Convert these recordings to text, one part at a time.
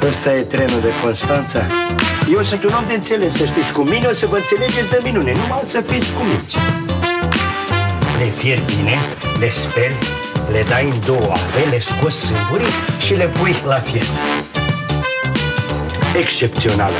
Ăsta e trenul de Constanța. Eu sunt un om de înțeles, să știți. Cu mine o să vă înțelegeți de minune. Numai să fiți cuminți. Le fieri bine, le speli, le dai în două ape, le scoți sâmburii și le pui la fiert. Excepțională.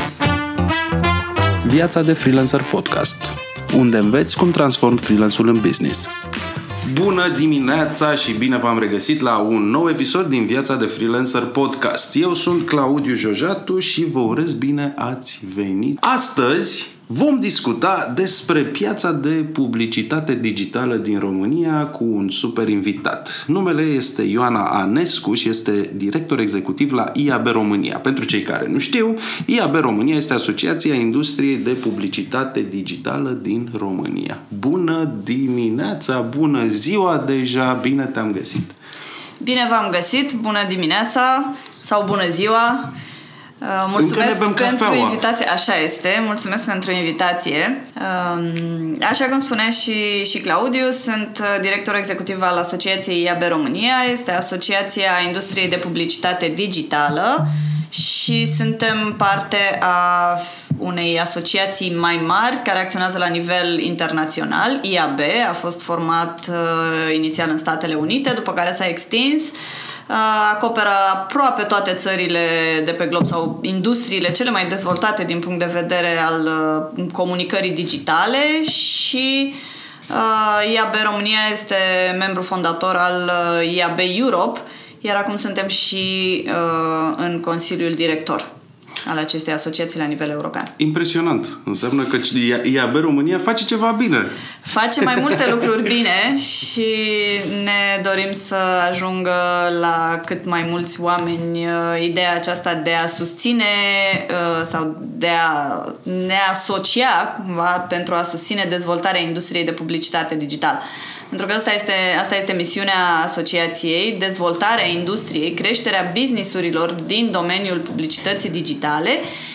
Viața de Freelancer Podcast, unde înveți cum transformi freelance-ul în business. Bună dimineața și bine v-am regăsit la un nou episod din Viața de Freelancer Podcast. Eu sunt Claudiu Jojatu și vă urez bine ați venit. Astăzi vom discuta despre piața de publicitate digitală din România cu un super invitat. Numele este Ioana Anescu și este director executiv la IAB România. Pentru cei care nu știu, IAB România este Asociația Industriei de Publicitate Digitală din România. Bună dimineața, bună ziua deja, bine te-am găsit! Bine v-am găsit, bună dimineața sau bună ziua! Mulțumesc pentru invitație. Așa este, mulțumesc pentru invitație. Așa cum spunea și Claudiu, sunt director executiv al Asociației IAB România. Este Asociația Industriei de Publicitate Digitală și suntem parte a unei asociații mai mari care acționează la nivel internațional. IAB a fost format inițial în Statele Unite, după care s-a extins. Acoperă aproape toate țările de pe glob sau industriile cele mai dezvoltate din punct de vedere al comunicării digitale și IAB România este membru fondator al IAB Europe, iar acum suntem și în Consiliul Director al acestei asociații la nivel european. Impresionant. Înseamnă că IAB România face ceva bine. Face mai multe lucruri bine și ne dorim să ajungă la cât mai mulți oameni ideea aceasta de a susține sau de a ne asocia cumva pentru a susține dezvoltarea industriei de publicitate digitală. Pentru că asta este misiunea asociației, dezvoltarea industriei, creșterea business-urilor din domeniul publicității digitale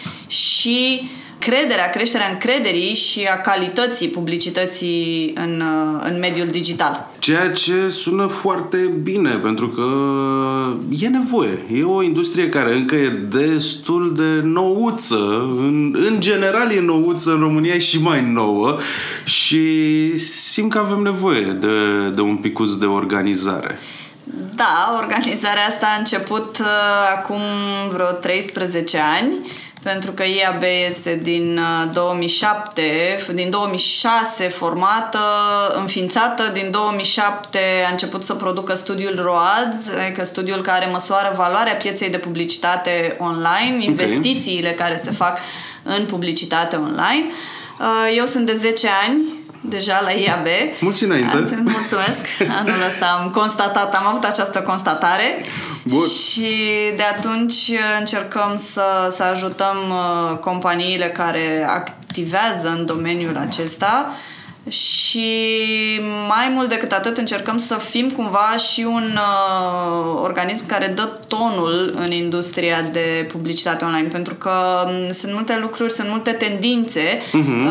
și creșterea încrederii și a calității publicității în mediul digital. Ceea ce sună foarte bine, pentru că e nevoie. E o industrie care încă e destul de nouță. În general e nouță, în România e și mai nouă și simt că avem nevoie de un picuț de organizare. Da, organizarea asta a început acum vreo 13 ani. Pentru că IAB este din 2007, din 2006 formată, înființată, din 2007 a început să producă studiul ROADS, adică studiul care măsoară valoarea pieței de publicitate online, investițiile care se fac în publicitate online. Eu sunt de 10 ani deja la IAB. Mulți înainte. Mulțumesc. Anul ăsta am avut această constatare. Bun. Și de atunci încercăm să ajutăm companiile care activează în domeniul acesta și mai mult decât atât încercăm să fim cumva și un organism care dă tonul în industria de publicitate online, pentru că sunt multe lucruri, sunt multe tendințe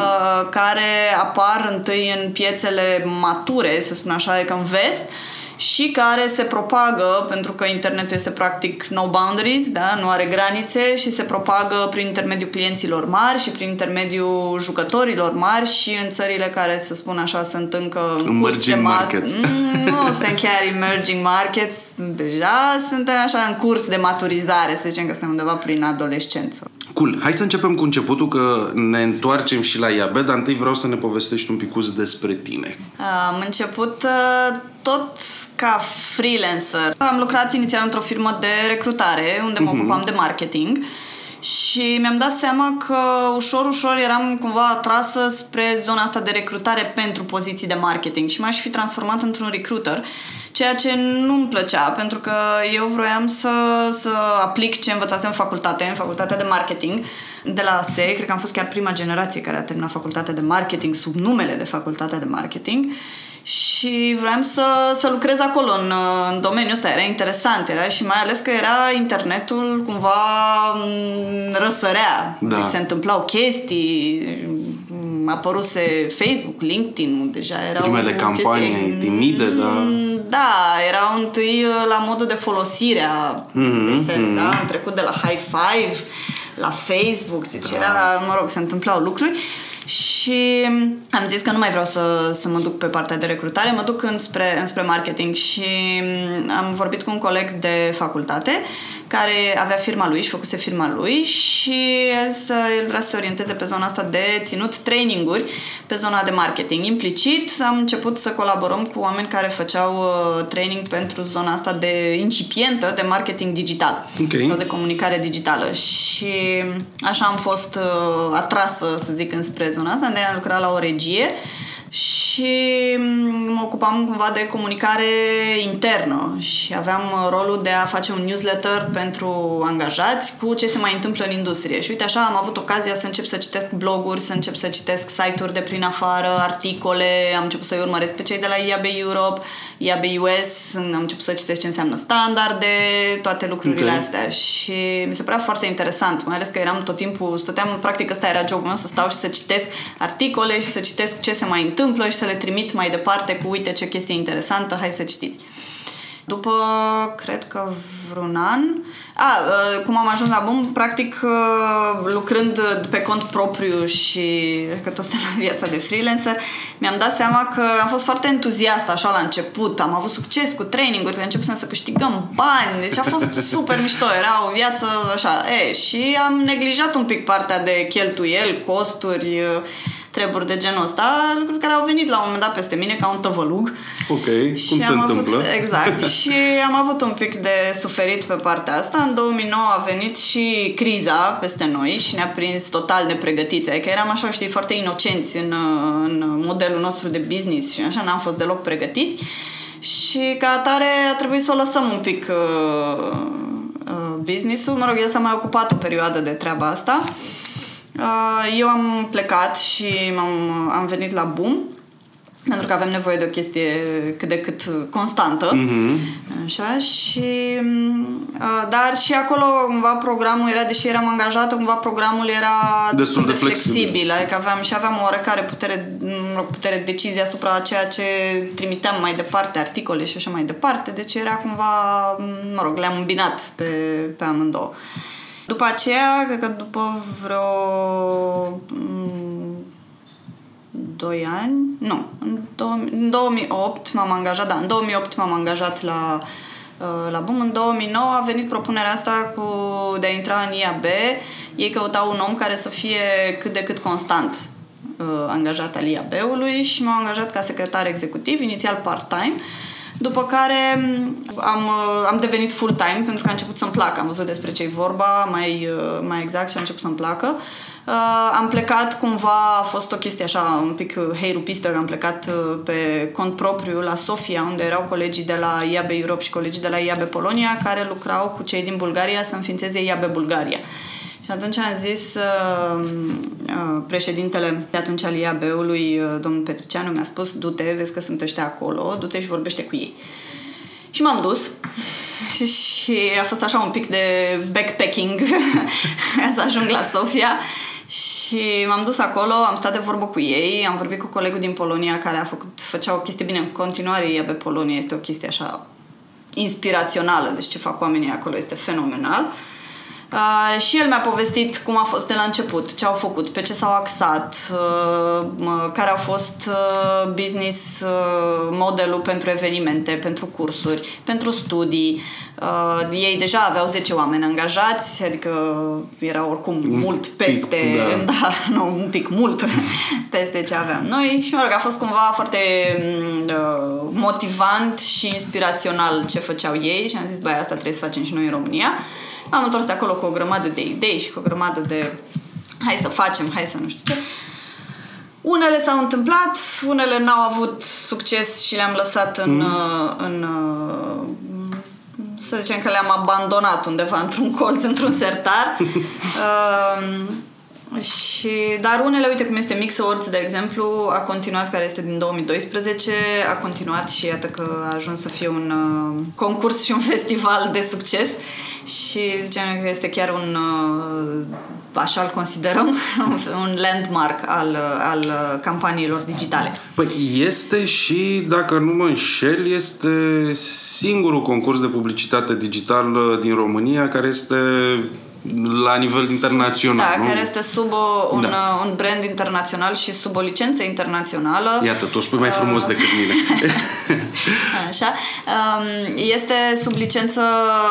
care apar întâi în piețele mature, să spun așa, adică în vest, și care se propagă, pentru că internetul este practic no boundaries, da? Nu are granițe și se propagă prin intermediul clienților mari și prin intermediul jucătorilor mari și în țările care, să spun așa, sunt încă în curs de markets. Nu suntem chiar emerging markets, deja suntem așa în curs de maturizare, să zicem că suntem undeva prin adolescență. Cool. Hai să începem cu începutul, că ne întoarcem și la IAB, dar întâi vreau să ne povestești un picuț despre tine. Am început tot ca freelancer. Am lucrat inițial într-o firmă de recrutare, unde mă ocupam de marketing și mi-am dat seama că ușor eram cumva atrasă spre zona asta de recrutare pentru poziții de marketing și m-aș fi transformat într-un recruiter, ceea ce nu-mi plăcea, pentru că eu vroiam să aplic ce învățasem în facultatea de marketing de la ASE. Cred că am fost chiar prima generație care a terminat facultatea de marketing sub numele de facultatea de marketing și vroiam să lucrez acolo în domeniul ăsta. Era interesant, era și mai ales că era internetul cumva răsărea. Da. Se întâmplau chestii, apăruse Facebook, LinkedIn, deja erau primele campanii timide, da. Da, erau întâi la modul de folosire a rețelei, da? Am trecut de la High Five la Facebook, deci era, se întâmplau lucruri. Și am zis că nu mai vreau să mă duc pe partea de recrutare, mă duc înspre marketing și am vorbit cu un coleg de facultate care avea firma lui și făcuse firma lui și el vrea să se orienteze pe zona asta de ținut traininguri pe zona de marketing. Implicit am început să colaborăm cu oameni care făceau training pentru zona asta de incipientă de marketing digital sau de comunicare digitală și așa am fost atrasă, să zic, înspre zona asta, de a lucra la o regie și mă ocupam cumva de comunicare internă și aveam rolul de a face un newsletter pentru angajați cu ce se mai întâmplă în industrie. Și uite așa am avut ocazia să încep să citesc bloguri, să încep să citesc site-uri de prin afară, articole, am început să-i urmăresc pe cei de la IAB Europe, IAB US, am început să citesc ce înseamnă standarde, toate lucrurile astea și mi se părea foarte interesant, mai ales că eram tot timpul, practic ăsta era jobul meu, să stau și să citesc articole și să citesc ce se mai întâmplă și să le trimit mai departe cu uite ce chestie interesantă, hai să citiți. După, cred că vreun an, cum am ajuns la Boom, practic lucrând pe cont propriu și că tot la viața de freelancer, mi-am dat seama că am fost foarte entuziastă așa la început, am avut succes cu training-uri, că începusem să câștigăm bani, deci a fost super mișto, era o viață așa, și am neglijat un pic partea de cheltuieli, costuri, treburi de genul ăsta, lucruri care au venit la un moment dat peste mine ca un tăvălug. Ok, și cum se întâmplă? Exact, și am avut un pic de suferit pe partea asta. În 2009 a venit și criza peste noi și ne-a prins total nepregătiți. Adică eram așa, știi, foarte inocenți în modelul nostru de business și așa, n-am fost deloc pregătiți și ca atare a trebuit să o lăsăm un pic business-ul. Mă rog, el s-a mai ocupat o perioadă de treaba asta. Eu am plecat și am venit la Boom pentru că avem nevoie de o chestie cât de cât constantă. Așa, și dar și acolo cumva programul era, deși eram angajată, cumva programul era destul de flexibil. Adică aveam o oarecare putere de decizie asupra a ceea ce trimiteam mai departe, articole și așa mai departe, deci era cumva, mă rog, le-am îmbinat pe amândouă. După aceea, cred că după vreo 2 ani, nu, în 2008 m-am angajat, în 2008 m-am angajat la Boom. În 2009 a venit propunerea asta de a intra în IAB. Ei căutau un om care să fie cât de cât constant angajat al IAB-ului și m-am angajat ca secretar executiv, inițial part-time. După care am devenit full-time pentru că a început să-mi placă. Am văzut despre ce-i vorba mai exact și a început să-mi placă. Am plecat cumva, a fost o chestie așa un pic heirupistă, am plecat pe cont propriu la Sofia, unde erau colegii de la IAB Europe și colegii de la IAB Polonia care lucrau cu cei din Bulgaria să înființeze IAB Bulgaria. Și atunci am zis președintele de atunci al IAB-ului, domnul Petricianu, mi-a spus: du-te, vezi că sunt ăștia acolo, du-te și vorbește cu ei. Și m-am dus și a fost așa un pic de backpacking ca să ajung la Sofia și m-am dus acolo, am stat de vorbă cu ei, am vorbit cu colegul din Polonia care făcea o chestie bine în continuare. IAB Polonia este o chestie așa inspirațională, deci ce fac oamenii acolo este fenomenal. Și el mi-a povestit cum a fost de la început, ce au făcut, pe ce s-au axat, care au fost business modelul pentru evenimente, pentru cursuri, pentru studii. Ei deja aveau 10 oameni angajați, adică era oricum mult peste, un pic mult peste ce aveam noi și mă rog, a fost cumva foarte motivant și inspirațional ce făceau ei și am zis, băi, asta trebuie să facem și noi în România. Am întors de acolo cu o grămadă de idei și cu o grămadă de hai să facem, hai să nu știu ce. Unele s-au întâmplat, unele n-au avut succes și le-am lăsat să zicem că le-am abandonat undeva într-un colț, într-un sertar. Dar unele, uite cum este Mix Awards, de exemplu, a continuat, care este din 2012, a continuat și iată că a ajuns să fie un concurs și un festival de succes și ziceam că este chiar un, așa îl considerăm, un landmark al campaniilor digitale. Păi este și, dacă nu mă înșel, este singurul concurs de publicitate digitală din România care este la nivel internațional, da, nu? care este sub un brand internațional și sub o licență internațională. Iată, tu o spui mai frumos decât mine. Așa. Este sub licență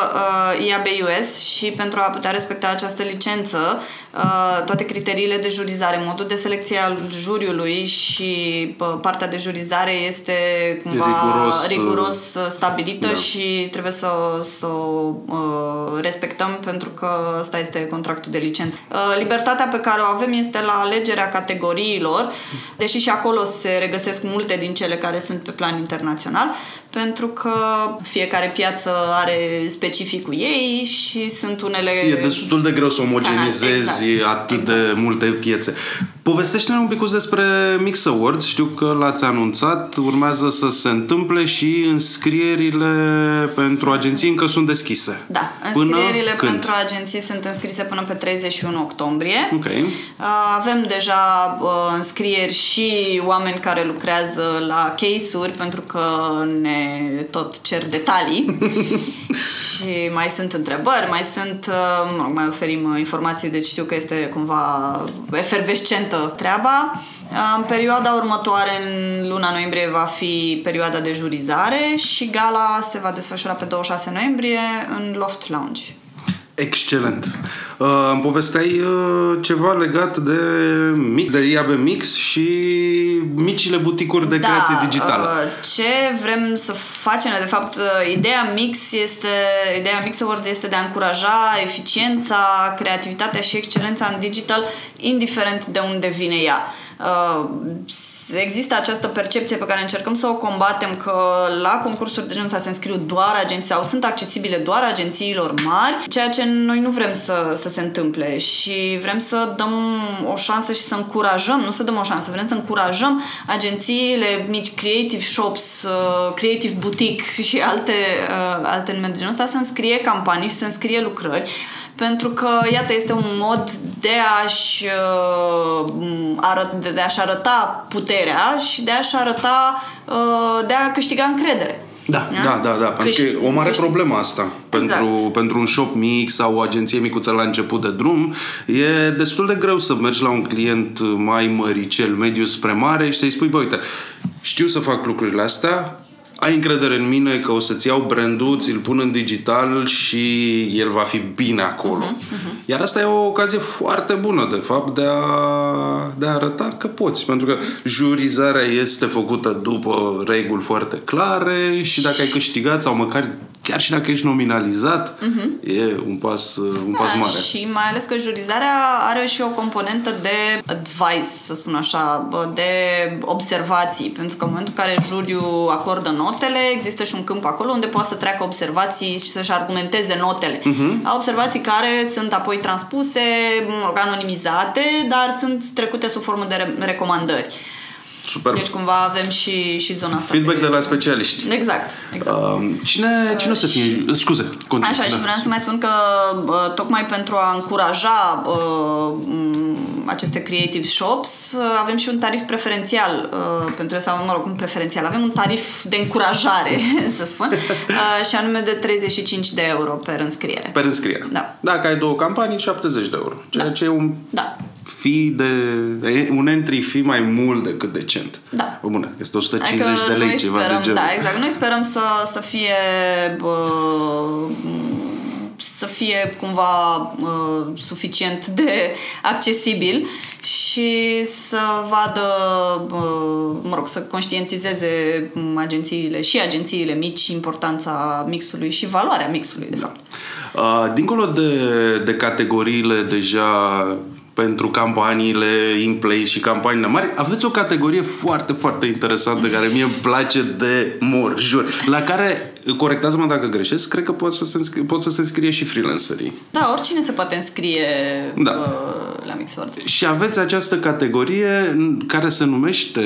IAB-US și pentru a putea respecta această licență, toate criteriile de jurizare, modul de selecție al juriului și partea de jurizare este cumva riguros stabilită, da. Și trebuie să o respectăm pentru că ăsta este contractul de licență. Libertatea pe care o avem este la alegerea categoriile, deși și acolo se regăsesc multe din cele care sunt pe plan internațional, pentru că fiecare piață are specificul ei și sunt unele... E destul de greu să omogenizezi atât de multe piețe. Povestește-ne un pic despre Mix Awards. Știu că l-ați anunțat, urmează să se întâmple și înscrierile pentru agenții încă sunt deschise. Da, înscrierile pentru agenții sunt înscrise până pe 31 octombrie. Okay. Avem deja înscrieri și oameni care lucrează la case-uri pentru că ne tot cer detalii și mai sunt întrebări, mai oferim informații, deci știu că este cumva efervescentă treaba. În perioada următoare, în luna noiembrie, va fi perioada de jurizare și gala se va desfășura pe 26 noiembrie în Loft Lounge. Excelent! Îmi povesteai ceva legat de IAB Mix și micile buticuri de creație digitală. Ce vrem să facem? De fapt, ideea Mix Awards este de a încuraja eficiența, creativitatea și excelența în digital, indiferent de unde vine ea. Există această percepție pe care încercăm să o combatem, că la concursuri de genul ăsta se înscriu doar agenții sau sunt accesibile doar agențiilor mari, ceea ce noi nu vrem să se întâmple și vrem să dăm o șansă și să încurajăm, nu să dăm o șansă, vrem să încurajăm agențiile mici, creative shops, creative boutique și alte nume de genul ăsta să înscrie campanii și să înscrie lucrări. Pentru că, iată, este un mod de a-și arăta puterea și de a-și arăta, de a câștiga încredere. Da. Pentru că e o mare problemă asta. Pentru un shop mic sau o agenție micuță la început de drum, e destul de greu să mergi la un client mai măricel, mediu spre mare și să-i spui, bă, uite, știu să fac lucrurile astea, ai încredere în mine că o să-ți iau brandul, ți-l pun în digital și el va fi bine acolo. Iar asta e o ocazie foarte bună, de fapt, de a arăta că poți. Pentru că jurizarea este făcută după reguli foarte clare și dacă ai câștigat sau măcar chiar și dacă ești nominalizat, e un pas mare. Și mai ales că jurizarea are și o componentă de advice, să spun așa, de observații, pentru că în momentul în care juriul acordă notele, există și un câmp acolo unde poate să treacă observații și să-și argumenteze notele. Observații care sunt apoi transpuse, anonimizate, de sunt trecute sub formă de recomandări. Super. Deci cumva avem și zona asta. Feedback de la specialiști. Exact. Cine o să fie? Scuze, continui. Așa, și vreau să mai spun că tocmai pentru a încuraja aceste creative shops, avem și un tarif preferențial pentru asta, preferențial. Avem un tarif de încurajare, să spun, și anume de 35 de euro per înscriere. Per înscriere. Da. Dacă ai 2 campanii, 70 de euro. Ceea ce e un un entry fee mai mult decât decent. Da. Bun, este 150 de lei, ceva de genul. Da, exact. Noi sperăm să fie cumva suficient de accesibil și să vadă, să conștientizeze agențiile mici importanța mixului și valoarea mixului, de fapt. Dincolo de categoriile deja pentru campaniile in-place și campaniile mari, aveți o categorie foarte, foarte interesantă care mie îmi place de mor, jur, la care corectează-mă dacă greșesc, cred că pot să se înscrie și freelancerii. Da, oricine se poate înscrie la Mixword. Și aveți această categorie care se numește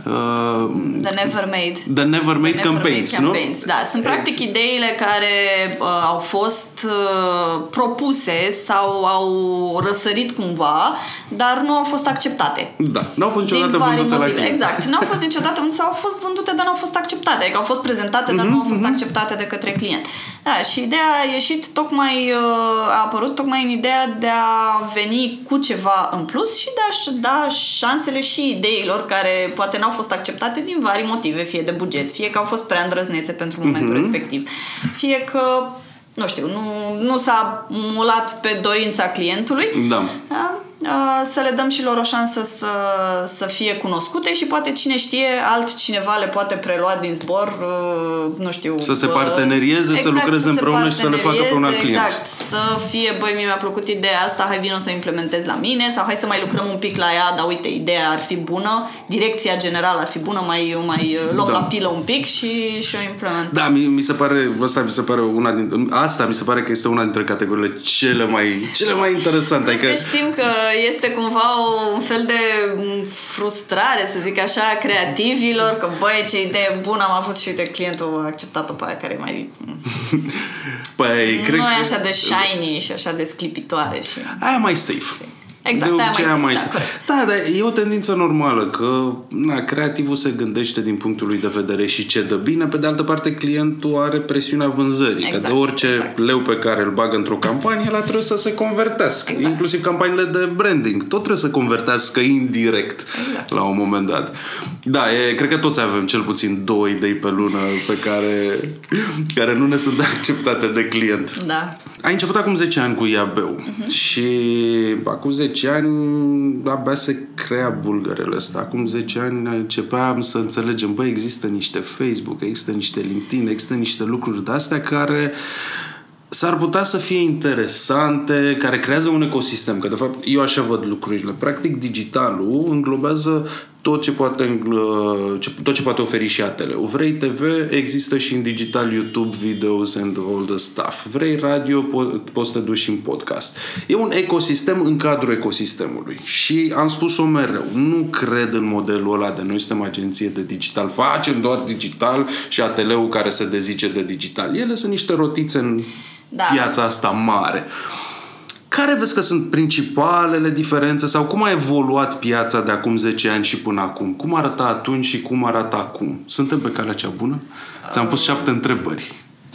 The Never Made Campaigns, nu? Da, sunt practic ideile care au fost propuse sau au răsărit cumva, dar nu au fost acceptate. Da, n-au fost niciodată vândute la client. Exact, n-au fost niciodată vândute sau au fost vândute, dar nu au fost acceptate. Adică au fost prezentate, dar nu au fost acceptate de către client. Da, și ideea a ieșit a apărut tocmai în ideea de a veni cu ceva în plus și de a da șansele și ideilor care poate n-au fost acceptate din vari motive, fie de buget, fie că au fost prea îndrăznețe pentru momentul respectiv, fie că nu știu, nu s-a mulat pe dorința clientului. Da. Să le dăm și lor o șansă să fie cunoscute și poate cine știe, altcineva le poate prelua din zbor, nu știu. Să se partenerieze, exact, să lucreze împreună și să le facă pe un alt client. Exact, să fie, băi, mi-a plăcut ideea asta, hai vină să o implementez la mine sau hai să mai lucrăm un pic la ea, dar uite, ideea ar fi bună, direcția generală ar fi bună, mai luăm la pilă un pic și o implementăm. Da, mi se pare că este una dintre categoriile cele mai interesante. Adică știm că este cumva un fel de frustrare, să zic așa, creativilor, că băi, ce idee bună am avut și uite, clientul a acceptat-o pe aia care e mai... nu e așa de shiny și așa de sclipitoare. Și... aia mai safe. Exact, aia mai safe. Da, dar e o tendință normală că creativul se gândește din punctul lui de vedere și ce dă bine. Pe de altă parte, clientul are presiunea vânzării. Exact, că de orice leu pe care îl bagă într-o campanie, ăla trebuie să se convertească. Exact. Inclusiv campaniile de branding. Tot trebuie să convertească indirect la un moment dat. Da, cred că toți avem cel puțin 2 idei pe lună pe care nu ne sunt acceptate de client. Da. Ai început acum 10 ani cu IAB-ul și acum 10 ani abia se crea bulgărele ăsta. Acum 10 ani începeam să înțelegem, băi, există niște Facebook, există niște LinkedIn, există niște lucruri de-astea care s-ar putea să fie interesante, care creează un ecosistem, că de fapt eu așa văd lucrurile. Practic digitalul înglobează tot ce poate oferi și ATL-ul. Vrei TV, există și în digital YouTube, videos and all the stuff. Vrei radio, poți să te duci și în podcast. E un ecosistem în cadrul ecosistemului. Și am spus-o mereu, nu cred în modelul ăla de noi suntem agenție de digital, facem doar digital și ATL-ul care se dezice de digital. Ele sunt niște rotițe în piața asta mare. Care vezi că sunt principalele diferențe sau cum a evoluat piața de acum 10 ani și până acum? Cum arăta atunci și cum arată acum? Suntem pe calea cea bună? Ți-am pus 7 întrebări.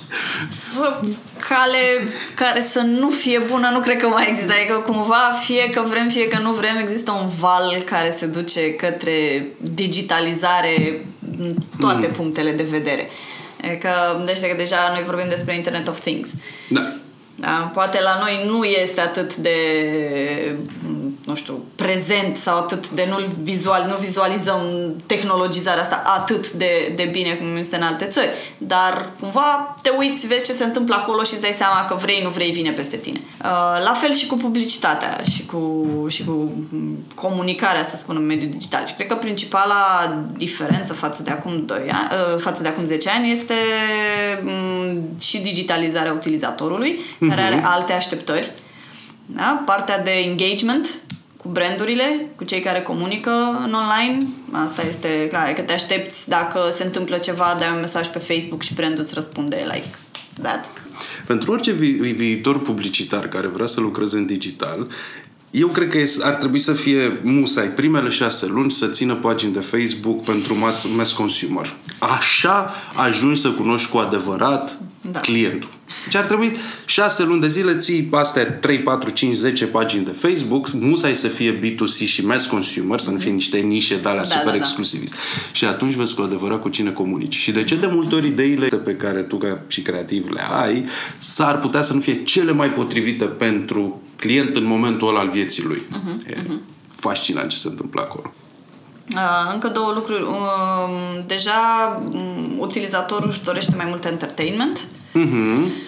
Cale care să nu fie bună nu cred că mai există. Adică cumva, fie că vrem, fie că nu vrem, există un val care se duce către digitalizare în toate punctele de vedere. Adică, deci că deja noi vorbim despre Internet of Things. Da. Da, poate la noi nu este atât de, nu știu, prezent sau atât de nu vizualizăm tehnologizarea asta atât de bine cum este în alte țări. Dar cumva te uiți, vezi ce se întâmplă acolo și îți dai seama că vrei, nu vrei, vine peste tine. La fel și cu publicitatea și cu comunicarea, să spun, în mediul digital. Și cred că principala diferență față de acum 10 ani este și digitalizarea utilizatorului, care are alte așteptări. Da? Partea de engagement cu brandurile, cu cei care comunică în online, asta este clar, că te aștepți dacă se întâmplă ceva, dai un mesaj pe Facebook și brandul îți răspunde like that. Pentru orice viitor publicitar care vrea să lucreze în digital, eu cred că ar trebui să fie musai primele 6 luni să țină pagini de Facebook pentru mass consumer. Așa ajungi să cunoști cu adevărat clientul. Deci ar trebui 6 luni de zile ții astea 3, 4, 5, 10 pagini de Facebook, musai să fie B2C și mass consumer, să nu fie niște nișe de alea super exclusiviste. Și atunci vezi cu adevărat cu cine comunici. Și de ce de multe ori ideile pe care tu ca și creativ le ai s-ar putea să nu fie cele mai potrivite pentru client în momentul ăla al vieții lui. E fascinant ce se întâmplă acolo. Încă 2 lucruri. Deja utilizatorul își dorește mai mult entertainment.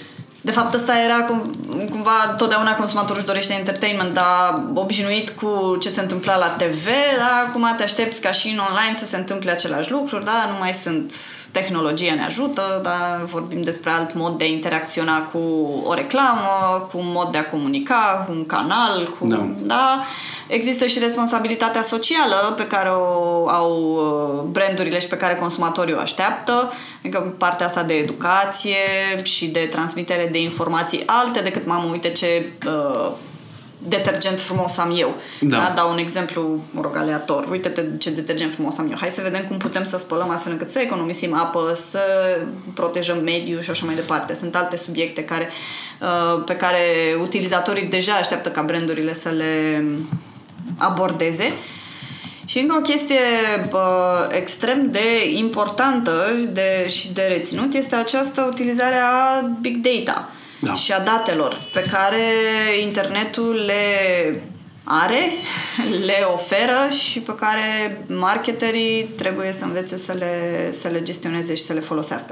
De fapt, ăsta era cumva, totdeauna consumatorul își dorește entertainment, dar obișnuit cu ce se întâmpla la TV, da? Acum te aștepți ca și în online să se întâmple același lucruri, da? Nu mai sunt, tehnologia ne ajută, da? Vorbim despre alt mod de a interacționa cu o reclamă, cu un mod de a comunica, cu un canal, da? Există și responsabilitatea socială pe care o au brandurile și pe care consumatorii o așteaptă, adică partea asta de educație și de transmitere de informații alte decât mamă, uite ce detergent frumos am eu. Da? Dau un exemplu, aleator. Uite-te ce detergent frumos am eu. Hai să vedem cum putem să spălăm astfel încât să economisim apă, să protejăm mediul și așa mai departe. Sunt alte subiecte pe care utilizatorii deja așteaptă ca brandurile să le abordeze. Și încă o chestie extrem de importantă și de reținut este această utilizare a big data și a datelor pe care internetul le are, le oferă și pe care marketerii trebuie să învețe să le gestioneze și să le folosească.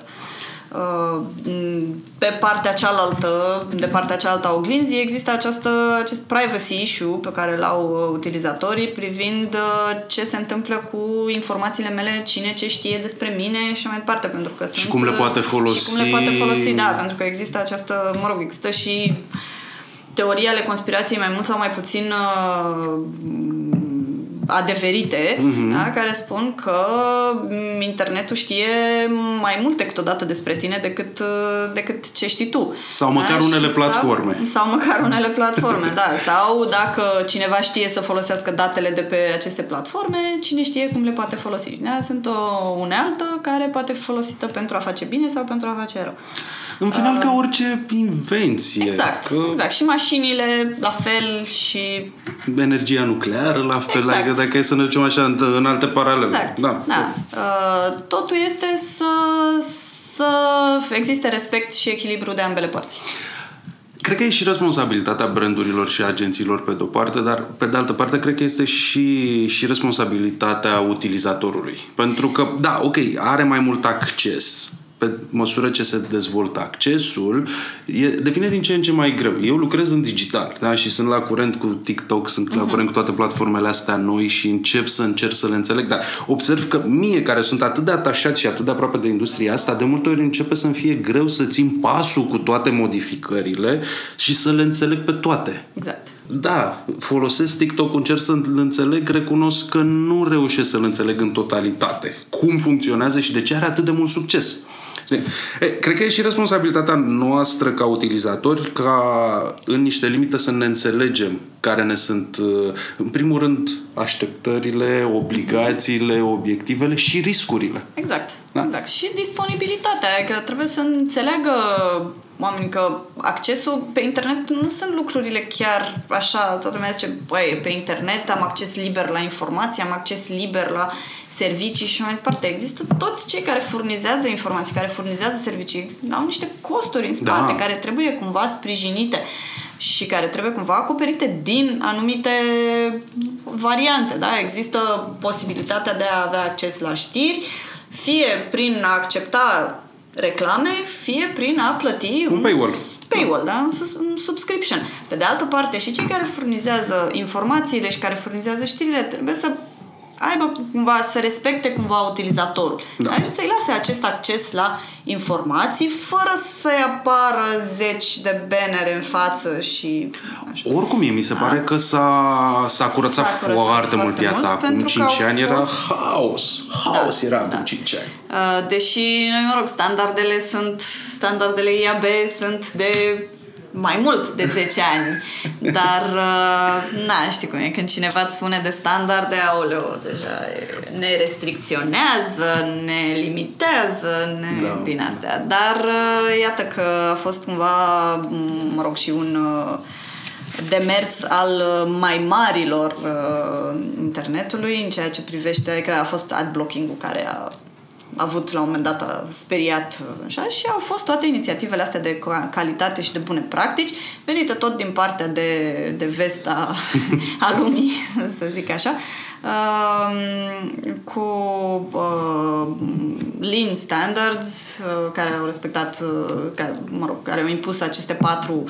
De partea cealaltă a oglinzii există acest privacy issue pe care l-au utilizatorii privind ce se întâmplă cu informațiile mele, cine ce știe despre mine și mai departe, pentru că și cum le poate folosi. Da, pentru că există există și teorii ale conspirației mai mult sau mai puțin adeverite, da? Care spun că internetul știe mai multe câteodată despre tine decât ce știi tu. Sau măcar unele platforme. Sau măcar unele platforme, da. Sau dacă cineva știe să folosească datele de pe aceste platforme, cine știe cum le poate folosi. Da? Sunt o unealtă care poate fi folosită pentru a face bine sau pentru a face rău. În final, ca orice invenție. Exact. Și mașinile, la fel, și energia nucleară, la fel, dacă e să ne ducem așa în alte paralele. Exact. Da. Totul este să existe respect și echilibru de ambele părți. Cred că e și responsabilitatea brandurilor și agențiilor pe de-o parte, dar pe de altă parte cred că este și responsabilitatea utilizatorului. Pentru că, are mai mult acces. Pe măsură ce se dezvoltă accesul, devine din ce în ce mai greu. Eu lucrez în digital, da? Și sunt la curent cu TikTok, sunt la curent cu toate platformele astea noi și încerc să le înțeleg, dar observ că mie, care sunt atât de atașat și atât de aproape de industria asta, de multe ori începe să-mi fie greu să țin pasul cu toate modificările și să le înțeleg pe toate. Exact. Da, folosesc TikTok, încerc să-l înțeleg, recunosc că nu reușesc să-l înțeleg în totalitate. Cum funcționează și de ce are atât de mult succes. Cred că e și responsabilitatea noastră ca utilizatori ca în niște limite să ne înțelegem care ne sunt, în primul rând, așteptările, obligațiile, obiectivele și riscurile. Exact. Și disponibilitatea, că trebuie să înțeleagă oamenii că accesul pe internet nu sunt lucrurile chiar așa, toată lumea zice, pe internet am acces liber la informații, am acces liber la servicii și mai departe. Există toți cei care furnizează informații, care furnizează servicii, au niște costuri în spate care trebuie cumva sprijinite și care trebuie cumva acoperite din anumite variante. Da? Există posibilitatea de a avea acces la știri, fie prin a accepta reclame, fie prin a plăti un paywall, da? Un subscription. Pe de altă parte, și cei care furnizează informațiile și care furnizează știrile trebuie să aibă cumva, să respecte cumva utilizatorul. Da? Și să-i lase acest acces la informații fără să-i apară zeci de bannere în față și așa. Oricum, mi se pare că s-a curățat foarte mult piața. Acum 5 ani era haos era acum 5 ani. Deși, standardele IAB sunt de mai mult de 10 ani. Dar, știi cum e, când cineva îți spune de standarde, aoleu, deja ne restricționează, ne limitează, din astea. Dar, iată că a fost cumva, și un demers al mai marilor internetului în ceea ce privește, că a fost ad-blocking-ul care a avut la un moment dat, a speriat așa, și au fost toate inițiativele astea de calitate și de bune practici venite tot din partea de vest a lumii, să zic așa, cu Lean Standards, care au respectat, care au impus aceste 4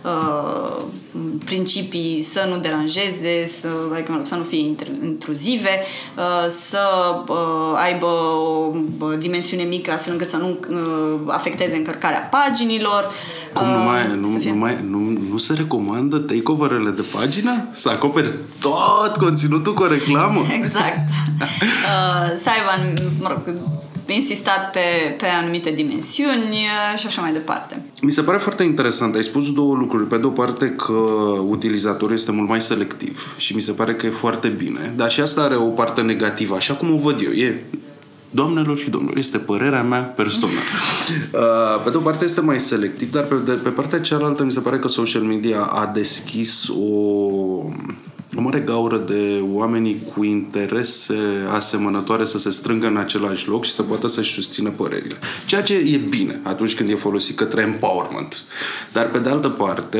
principii: să nu deranjeze, să nu fie intruzive, să aibă o dimensiune mică astfel încât să nu afecteze încărcarea paginilor. Cum nu se recomandă takeover-ele de pagină? Să acoperi tot conținutul cu o reclamă? Exact. Să aibă, insistat pe anumite dimensiuni și așa mai departe. Mi se pare foarte interesant. Ai spus 2 lucruri. Pe de o parte că utilizatorul este mult mai selectiv și mi se pare că e foarte bine, dar și asta are o parte negativă, așa cum o văd eu. Doamnelor și domnilor, este părerea mea personală. Pe de o parte este mai selectiv, dar pe partea cealaltă mi se pare că social media a deschis o mare gaură de oamenii cu interese asemănătoare să se strângă în același loc și să poată să-și susțină părerile. Ceea ce e bine atunci când e folosit către empowerment. Dar pe de altă parte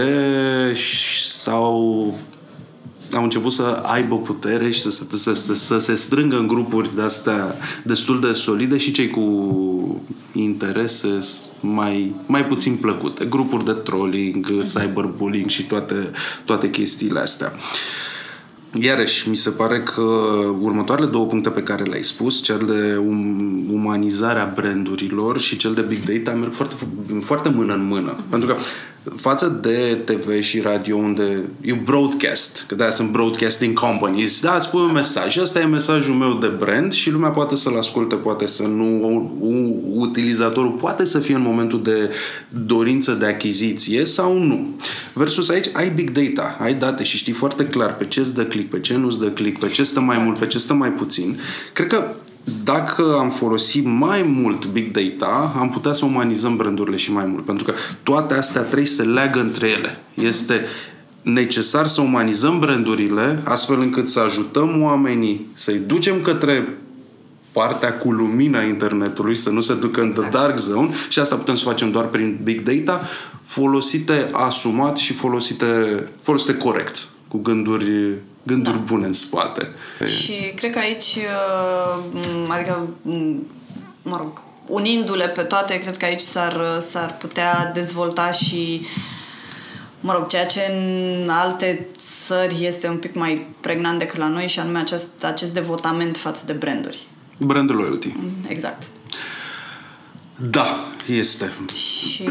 au început să aibă putere și să se strângă în grupuri de-astea destul de solide și cei cu interese mai puțin plăcute. Grupuri de trolling, cyberbullying și toate chestiile astea. Iarăși, mi se pare că următoarele 2 puncte pe care le-ai spus, cel de umanizarea brandurilor și cel de big data, merg foarte, foarte mână în mână. Pentru că față de TV și radio, unde e broadcast, că de-aia sunt broadcasting companies, da, îți pui un mesaj. Ăsta e mesajul meu de brand și lumea poate să-l asculte, poate să nu. Utilizatorul poate să fie în momentul de dorință de achiziție sau nu. Versus aici ai big data, ai date și știi foarte clar pe ce îți dă click, pe ce nu îți dă click, pe ce stă mai mult, pe ce stă mai puțin. Cred că dacă am folosit mai mult big data, am putea să umanizăm brandurile și mai mult. Pentru că toate astea 3 se leagă între ele. Este necesar să umanizăm brandurile astfel încât să ajutăm oamenii să-i ducem către partea cu lumina internetului, să nu se ducă în the dark zone, și asta putem să facem doar prin big data, folosite asumat și folosite corect, cu gânduri bune în spate. Și cred că aici, adică, unindu-le pe toate, cred că aici s-ar putea dezvolta și, ceea ce în alte țări este un pic mai pregnant decât la noi, și anume acest devotament față de branduri. Brand loyalty. Exact. Da, este. Și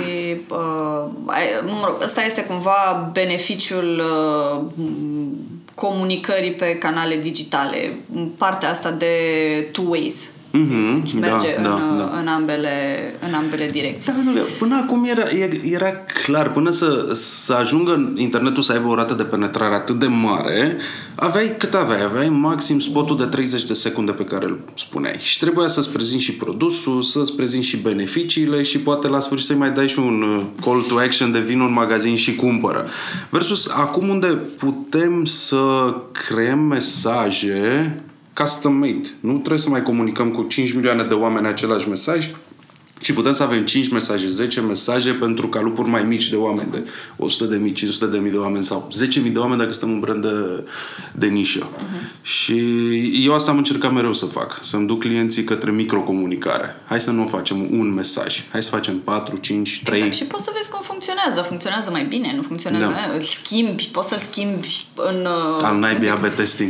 ăsta este cumva beneficiul comunicării pe canale digitale. Partea asta de two ways. Merge în ambele direcții. Da, până acum era clar, până să ajungă internetul să aibă o rată de penetrare atât de mare, aveai maxim spotul de 30 de secunde pe care îl spuneai. Și trebuia să-ți prezinti și produsul, să-ți prezinti și beneficiile și poate la sfârșit să-i mai dai și un call to action de vin în magazin și cumpără. Versus acum, unde putem să creăm mesaje custom-made. Nu trebuie să mai comunicăm cu 5 milioane de oameni același mesaj, ci putem să avem 5 mesaje, 10 mesaje pentru calupuri mai mici de oameni, de 100.000, 500.000 de oameni sau 10.000 de oameni dacă suntem un brand de nișă. Și eu asta am încercat mereu să fac, să-mi duc clienții către microcomunicare. Hai să nu facem un mesaj, hai să facem 4, 5, 3. Exact. Și poți să vezi cum funcționează. Funcționează mai bine, nu funcționează. Da. Îl schimbi, poți să-l schimbi în... Al naibii AB testing.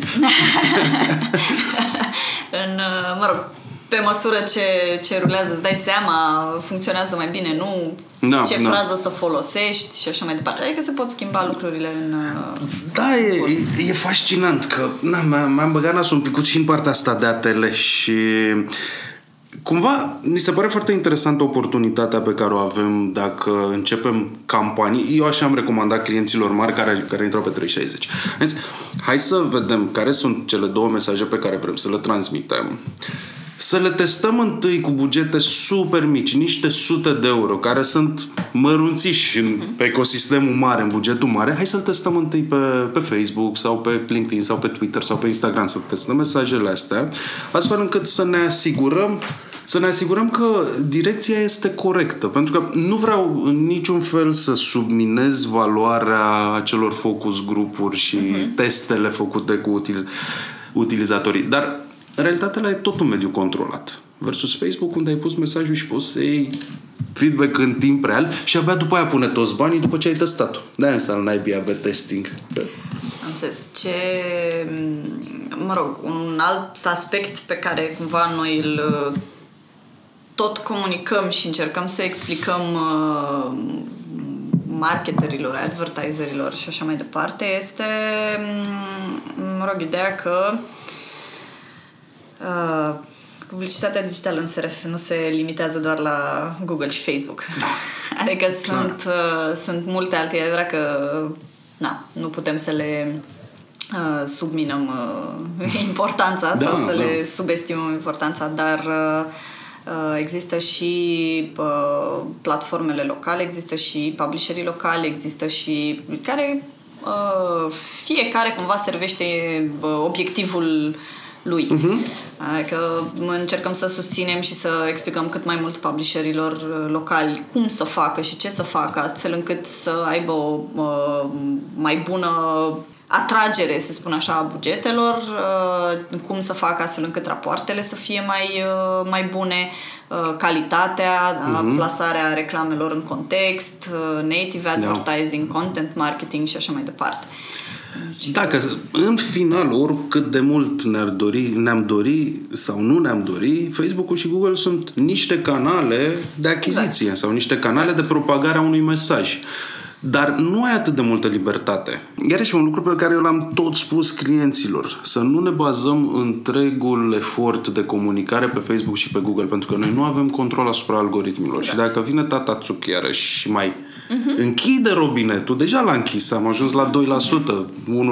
Pe măsură ce rulează, îți dai seama, funcționează mai bine, nu? Frază să folosești și așa mai departe. Adică se pot schimba lucrurile în... Da, e fascinant că m-am băgat nasul un picuț și în partea asta de ATL și cumva mi se pare foarte interesantă oportunitatea pe care o avem dacă începem campanii. Eu așa am recomandat clienților mari care intrau pe 360. Hai să vedem care sunt cele 2 mesaje pe care vrem să le transmitem. Să le testăm întâi cu bugete super mici, niște sute de euro, care sunt mărunțiși pe ecosistemul mare, în bugetul mare. Hai să-l testăm întâi pe Facebook sau pe LinkedIn sau pe Twitter sau pe Instagram, să testăm mesajele astea, astfel încât să ne asigurăm că direcția este corectă. Pentru că nu vreau în niciun fel să subminez valoarea acelor focus grupuri și testele făcute cu utilizatori. utilizatorii. Dar în realitate ăla e tot un mediu controlat. Versus Facebook, unde ai pus mesajul și poți să iei feedback în timp real și abia după aia pune toți banii după ce ai testat-o. De-aia înseamnă naibii AB testing. Am înțeles. Un alt aspect pe care cumva noi îl tot comunicăm și încercăm să explicăm marketerilor, advertiserilor și așa mai departe este, ideea că publicitatea digitală nu se limitează doar la Google și Facebook. Adică sunt multe alte, iar că nu putem să le subminăm importanța sau să le subestimăm importanța, dar există și platformele locale, există și publisherii locali, există și care fiecare cumva servește obiectivul lui. Adică încercăm să susținem și să explicăm cât mai mult publisherilor locali cum să facă și ce să facă, astfel încât să aibă o mai bună atragere, să spun așa, a bugetelor, cum să facă astfel încât rapoartele să fie mai bune, calitatea, plasarea reclamelor în context, native advertising, content marketing și așa mai departe. Dacă în final, oricât de mult ne-am dori sau nu ne-am dori, Facebook-ul și Google sunt niște canale de achiziție sau niște canale de propagare a unui mesaj. Dar nu ai atât de multă libertate. Iar și un lucru pe care eu l-am tot spus clienților. Să nu ne bazăm întregul efort de comunicare pe Facebook și pe Google, pentru că noi nu avem control asupra algoritmilor. Și dacă vine tata Zucchiară și mai închide robinetul, deja l-a închis, am ajuns la 2%,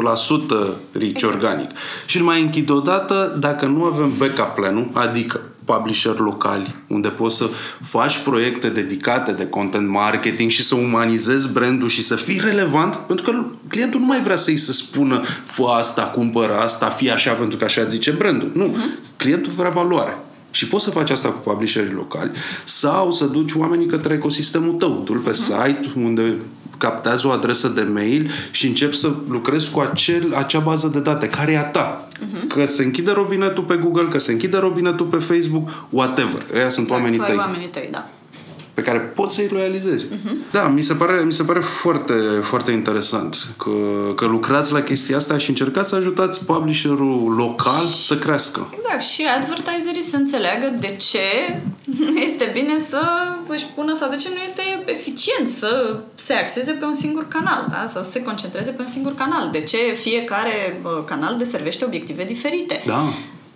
1% reach organic. Și îl mai închide odată dacă nu avem backup plan-ul, adică publisher locali, unde poți să faci proiecte dedicate de content marketing și să umanizezi brandul și să fii relevant, pentru că clientul nu mai vrea să-i se spună fă asta, cumpără asta, fii așa pentru că așa zice brandul. Nu. Clientul vrea valoare. Și poți să faci asta cu publisherii locali sau să duci oamenii către ecosistemul tău. Du-l pe site unde captează o adresă de mail și începi să lucrezi cu acea bază de date care e a ta. Că se închide robinetul pe Google, că se închide robinetul pe Facebook, whatever. Ăia sunt oamenii tăi. Oamenii tăi, da. Pe care poți să-i loializezi. Da, mi se pare foarte, foarte interesant că lucrați la chestia asta și încercați să ajutați publisherul local să crească. Exact. Și advertiserii să înțeleagă de ce este bine să își pună sau de ce nu este eficient să se axeze pe un singur canal, da? Sau să se concentreze pe un singur canal. De ce fiecare canal deservește obiective diferite. Da.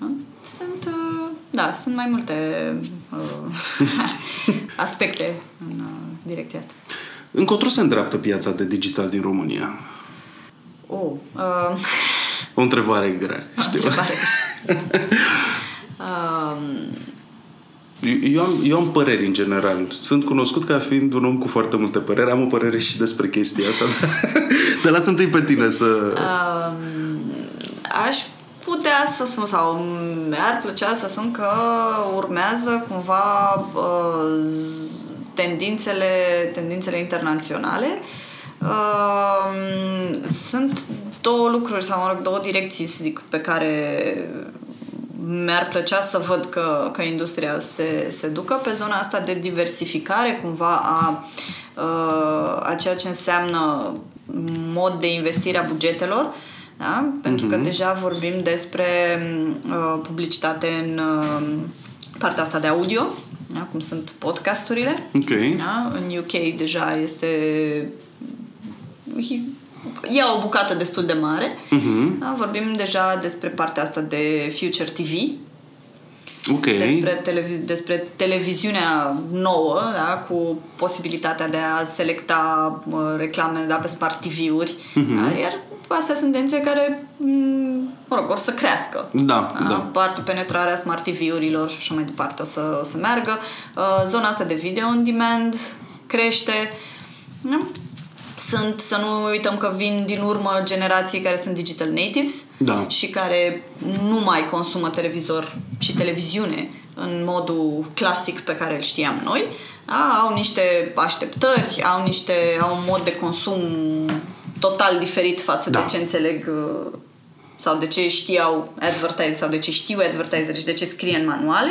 Sunt mai multe aspecte în direcția asta. Încotro se îndreaptă piața de digital din România? O întrebare grea, știu. Eu am păreri în general. Sunt cunoscut ca fiind un om cu foarte multe păreri. Am o părere și despre chestia asta. Dar lasă întâi pe tine să... Aș putea să spun sau mi-ar plăcea să spun că urmează cumva tendințele internaționale. Sunt două lucruri sau două direcții, să zic, pe care mi-ar plăcea să văd că industria se ducă pe zona asta de diversificare cumva a ceea ce înseamnă mod de investire a bugetelor. Da? Pentru că deja vorbim despre publicitate în partea asta de audio, da? Cum sunt podcasturile. Okay. Da? În UK deja ia o bucată destul de mare. Da? Vorbim deja despre partea asta de Future TV. Okay. Despre televiziunea nouă, da? Cu posibilitatea de a selecta reclame, da? Pe Smart TV-uri. Da? Iar astea sunt tendințe care or să crească. Da. Penetrarea Smart TV-urilor și așa mai departe o să meargă. Zona asta de video on demand crește. Da? Să nu uităm că vin din urmă generații care sunt digital natives și care nu mai consumă televizor și televiziune în modul clasic pe care îl știam noi. Da? Au niște așteptări, au un mod de consum total diferit față de ce înțeleg sau de ce știau advertise sau de ce știu advertiser și de ce scrie în manuale.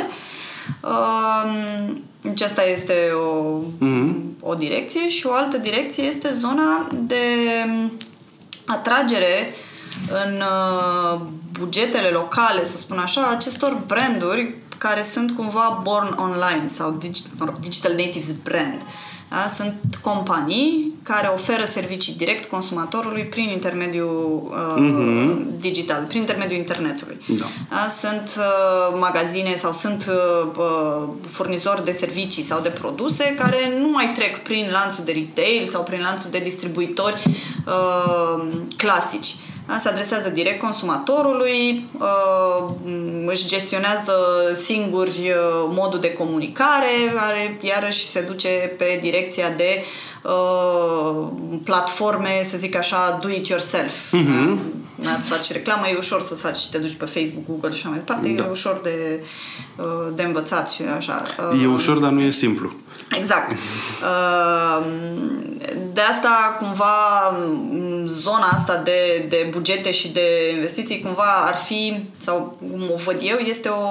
Deci asta este o direcție și o altă direcție este zona de atragere în bugetele locale, să spun așa, acestor branduri care sunt cumva born online sau digital natives brand. Da? Sunt companii care oferă servicii direct consumatorului prin intermediul digital, prin intermediul internetului. Da. Da? Sunt magazine sau sunt furnizori de servicii sau de produse care nu mai trec prin lanțul de retail sau prin lanțul de distribuitori clasici. Se adresează direct consumatorului, își gestionează singuri modul de comunicare, care iarăși se duce pe direcția de platforme, să zic așa, do it yourself. Da? Îți faci reclamă, e ușor să faci și te duci pe Facebook, Google și așa mai departe, e ușor de învățat și așa. E ușor, dar nu e simplu. Exact. De asta, cumva, zona asta de bugete și de investiții, cumva ar fi, sau cum o văd eu,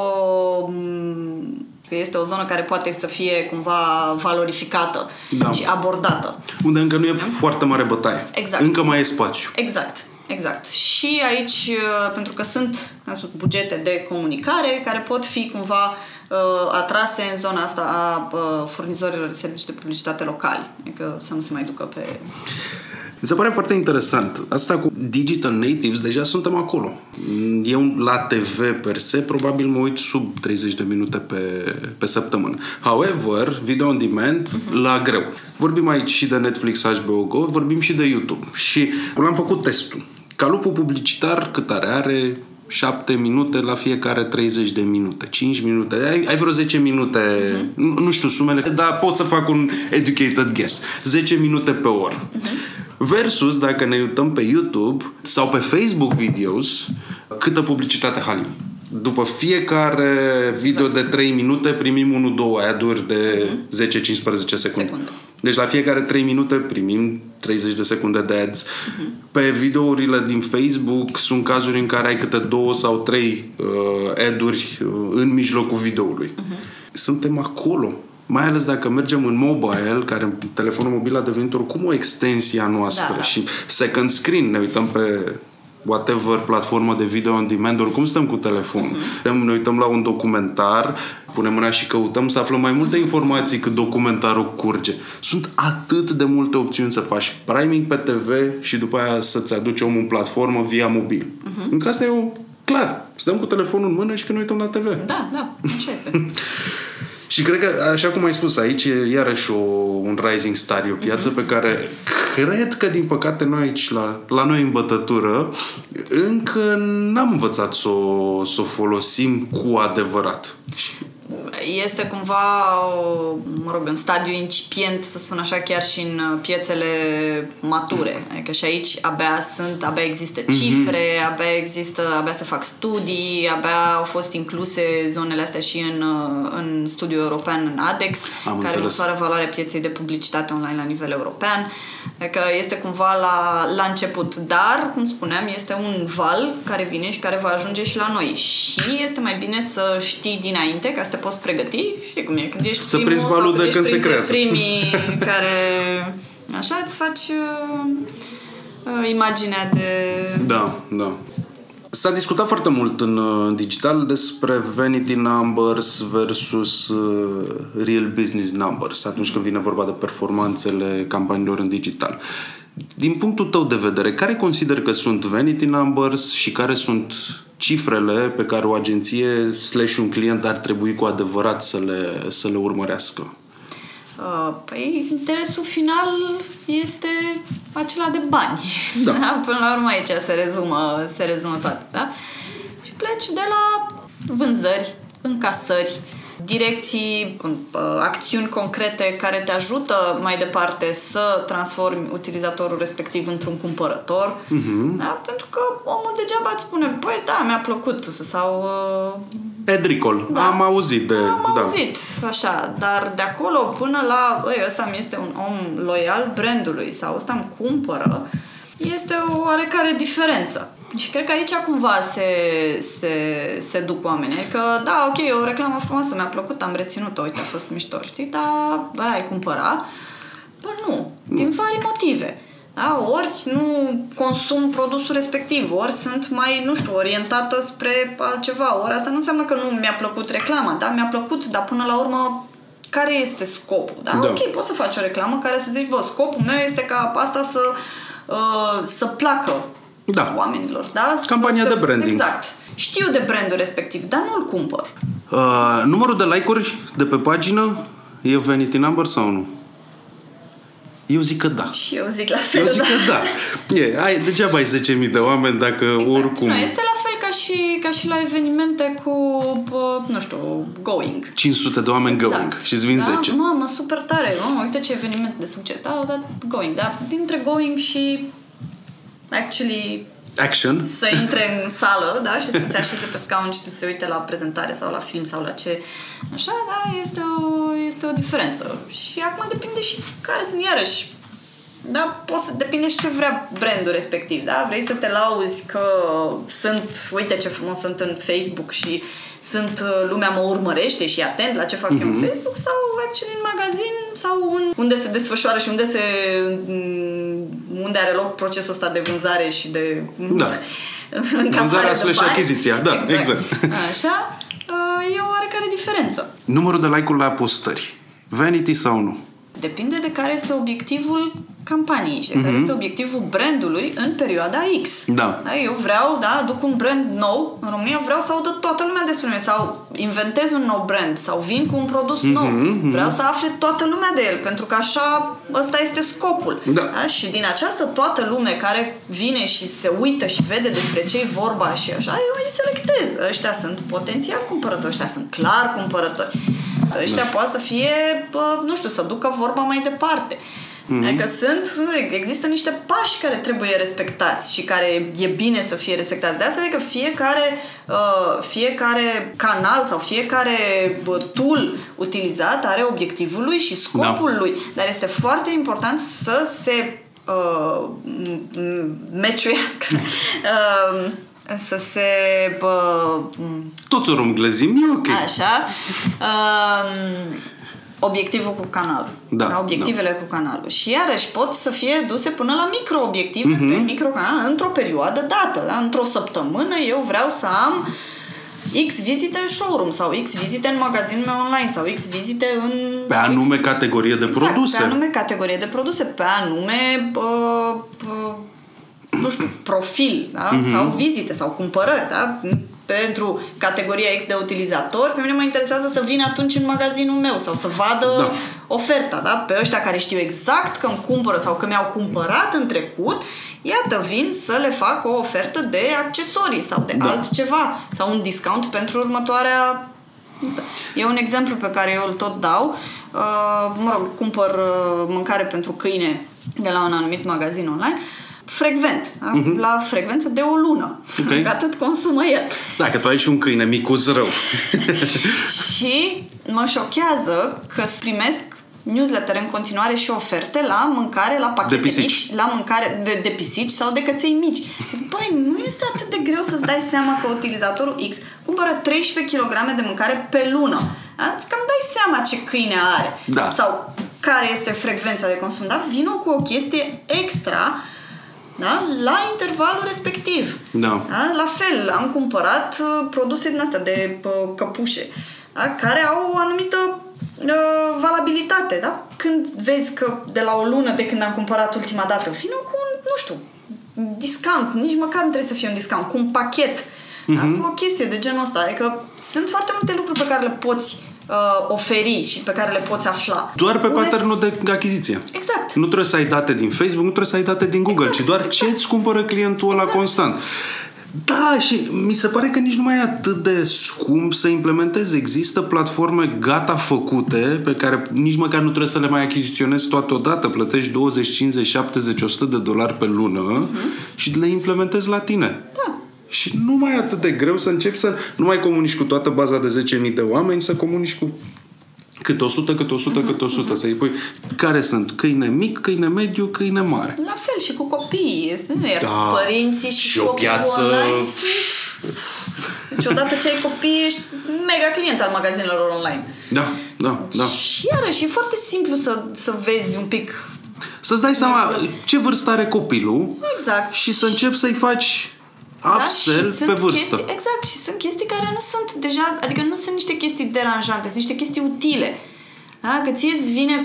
este o zonă care poate să fie cumva valorificată și abordată. Unde încă nu e foarte mare bătaie. Exact. Încă mai e spațiu. Exact. Și aici, pentru că sunt bugete de comunicare care pot fi cumva atrase în zona asta a furnizorilor de servicii de publicitate locali. Adică să nu se mai ducă pe... Mi se pare foarte interesant. Asta cu digital natives, deja suntem acolo. Eu la TV per se probabil mă uit sub 30 de minute pe săptămână. However, video on demand, la greu. Vorbim aici și de Netflix, HBO Go, vorbim și de YouTube. Și l-am făcut testul. Calupul publicitar cât are 7 minute la fiecare 30 de minute, 5 minute, ai vreo 10 minute, nu știu sumele, dar pot să fac un educated guess. 10 minute pe oră. Versus, dacă ne uităm pe YouTube sau pe Facebook videos, câtă publicitate halim. După fiecare video de 3 minute primim 1-2 ad-uri de 10-15 secunde. Deci la fiecare 3 minute primim 30 de secunde de ads. Pe videourile din Facebook sunt cazuri în care ai câte 2 sau 3 ad-uri în mijlocul videoului. Suntem acolo. Mai ales dacă mergem în mobile, care telefonul mobil a devenit oricum o extensie a noastră și second screen, ne uităm pe whatever platformă de video on demand, oricum stăm cu telefonul. Ne uităm la un documentar, punem mâna și căutăm să aflăm mai multe informații cât documentarul curge. Sunt atât de multe opțiuni să faci priming pe TV și după aia să-ți aduci omul în platformă via mobil. Încă asta e clar. Stăm cu telefonul în mână și când ne uităm la TV. Da, așa este. Și cred că, așa cum ai spus aici, e iarăși un rising star, e o piață pe care cred că, din păcate, noi aici, la noi în bătătură, încă n-am învățat să o folosim cu adevărat. Este cumva, în stadiu incipient, să spun așa, chiar și în piețele mature. Adică și aici abia există cifre, abia se fac studii, abia au fost incluse zonele astea și în studiul european, în ADEX, care măsoară valoarea pieței de publicitate online la nivel european. Adică este cumva la început, dar, cum spuneam, este un val care vine și care va ajunge și la noi. Și este mai bine să știi dinainte, ca să te poți pregăti. Știi cum e, când ești să prinzi valul de când se creează. Primii care, așa, îți faci imaginea de... Da. S-a discutat foarte mult în digital despre vanity numbers versus real business numbers atunci când vine vorba de performanțele campaniilor în digital. Din punctul tău de vedere, care consideri că sunt vanity numbers și care sunt cifrele pe care o agenție / un client ar trebui cu adevărat să le urmărească? Păi, interesul final este acela de bani. Da. Da? Până la urmă aici se rezumă toate. Da? Și pleci de la vânzări, încasări, direcții, acțiuni concrete care te ajută mai departe să transformi utilizatorul respectiv într-un cumpărător. Da? Pentru că omul degeaba îți spune, băi, da, mi-a plăcut, sau... Edricol, da, am auzit. Am auzit, așa, dar de acolo până la, băi, ăsta mi este un om loial brandului sau ăsta îmi cumpără, este o oarecare diferență. Și cred că aici cumva se duc oamenii. Adică, da, ok, o reclamă frumoasă, mi-a plăcut, am reținut-o, uite, a fost mișto, știi? Dar, ai cumpăra? Bă, nu. Din vari motive. Da? Ori nu consum produsul respectiv, ori sunt mai, nu știu, orientată spre altceva. Ori asta nu înseamnă că nu mi-a plăcut reclama, da? Mi-a plăcut, dar până la urmă, care este scopul? Da? Ok, poți să faci o reclamă care să zici, bă, scopul meu este ca asta să placă oamenilor. Da? Campania de branding. Exact. Știu de brandul respectiv, dar nu-l cumpăr. Numărul de like-uri de pe pagină e vanity number sau nu? Eu zic că da. Și eu zic la fel, că da. Degeaba ai 10.000 de oameni dacă oricum... Nu, este la fel ca și la evenimente cu, nu știu, Going. 500 de oameni Going și îți vin 10. Mamă, super tare. Mamă, uite ce eveniment de succes. Da, Going. Da, dintre Going și Action. Să intre în sală, da, și să se așeze pe scaun și să se uite la prezentare sau la film sau la ce. Așa, da, este o diferență. Și acum depinde și care sunt iarăși. Da, depinde și ce vrea brandul respectiv, da? Vrei să te lauzi că uite ce frumos sunt în Facebook și lumea mă urmărește și e atent la ce fac eu în Facebook, sau actually în magazin sau unde se desfășoară și unde are loc procesul ăsta de vânzare și de vânzarea slash achiziția, da, exact. Așa, e o oarecare diferență. Numărul de like-uri la postări, vanity sau nu? Depinde de care este obiectivul campaniei și de care este obiectivul brandului în perioada X. Da. Eu vreau, aduc un brand nou în România, vreau să audă toată lumea despre mine sau inventez un nou brand sau vin cu un produs nou. Vreau să afle toată lumea de el, pentru că așa ăsta este scopul. Da? Și din această toată lume care vine și se uită și vede despre ce-i vorba și așa, eu îi selectez. Ăștia sunt potențial cumpărători, ăștia sunt clar cumpărători. Ăștia poate să fie, nu știu, să ducă vorba mai departe. Adică există niște pași care trebuie respectați și care e bine să fie respectați. De asta adică fiecare canal sau fiecare tool utilizat are obiectivul lui și scopul lui. Dar este foarte important să se meciuiască. Să se... Toți o rumglăzim, e ok. Așa. Obiectivul cu canalul. Obiectivele cu canalul. Și iarăși pot să fie duse până la micro-obiective pe microcanal într-o perioadă dată. Da? Într-o săptămână eu vreau să am X vizite în showroom sau X vizite în magazinul meu online sau X vizite în... Pe anume categorie de produse. Pe anume categorie de produse, pe anume nu știu, profil, da? Sau vizite sau cumpărări, da? Pentru categoria X de utilizatori, pe mine mă interesează să vină atunci în magazinul meu sau să vadă oferta, da? Pe ăștia care știu exact că îmi cumpără sau că mi-au cumpărat în trecut, iată, vin să le fac o ofertă de accesorii sau de altceva sau un discount pentru următoarea... E un exemplu pe care eu îl tot dau. Cumpăr mâncare pentru câine de la un anumit magazin online frecvent, la frecvență de o lună. Că atât consumă el. Dacă tu ai și un câine micuț rău. Și mă șochează că primesc newsletter în continuare și oferte la mâncare, la pachete mici, la mâncare de pisici sau de căței mici. Băi, nu este atât de greu să-ți dai seama că utilizatorul X cumpără 13 kg de mâncare pe lună. Îți cam dai seama ce câine are. Da. Sau care este frecvența de consum. Da? Vino cu o chestie extra, da? La intervalul respectiv. Da? La fel, am cumpărat produse din astea de căpușe, da? Care au o anumită valabilitate, da? Când vezi că de la o lună de când am cumpărat ultima dată, vină cu un, nu știu, discount, nici măcar nu trebuie să fie un discount, cu un pachet, da? Cu o chestie de genul ăsta. Adică sunt foarte multe lucruri pe care le poți oferi și pe care le poți afla. Doar pe pattern-ul de achiziție. Exact. Nu trebuie să ai date din Facebook, nu trebuie să ai date din Google, ci doar ce îți cumpără clientul ăla constant. Da, și mi se pare că nici nu mai e atât de scump să implementezi. Există platforme gata făcute pe care nici măcar nu trebuie să le mai achiziționezi toate odată. Plătești 20, 50, 70, 100 de dolari pe lună și le implementezi la tine. Da. Și nu mai e atât de greu să începi să nu mai comunici cu toată baza de 10.000 de oameni, să comunici cu câte 100, câte 100, câte 100. Să-i pui care sunt câine mic, câine mediu, câine mare. La fel și cu copiii, iar părinții și o piață online sunt... Deci odată ce ai copii, ești mega client al magazinelor online. Da. Și iarăși, e foarte simplu să vezi un pic. Să-ți dai seama ce vârstă are copilul. Exact. Și să începi să-i faci upsell pe vârstă. Exact, și sunt chestii care nu sunt deja, adică nu sunt niște chestii deranjante, sunt niște chestii utile. Da? Că ție îți vine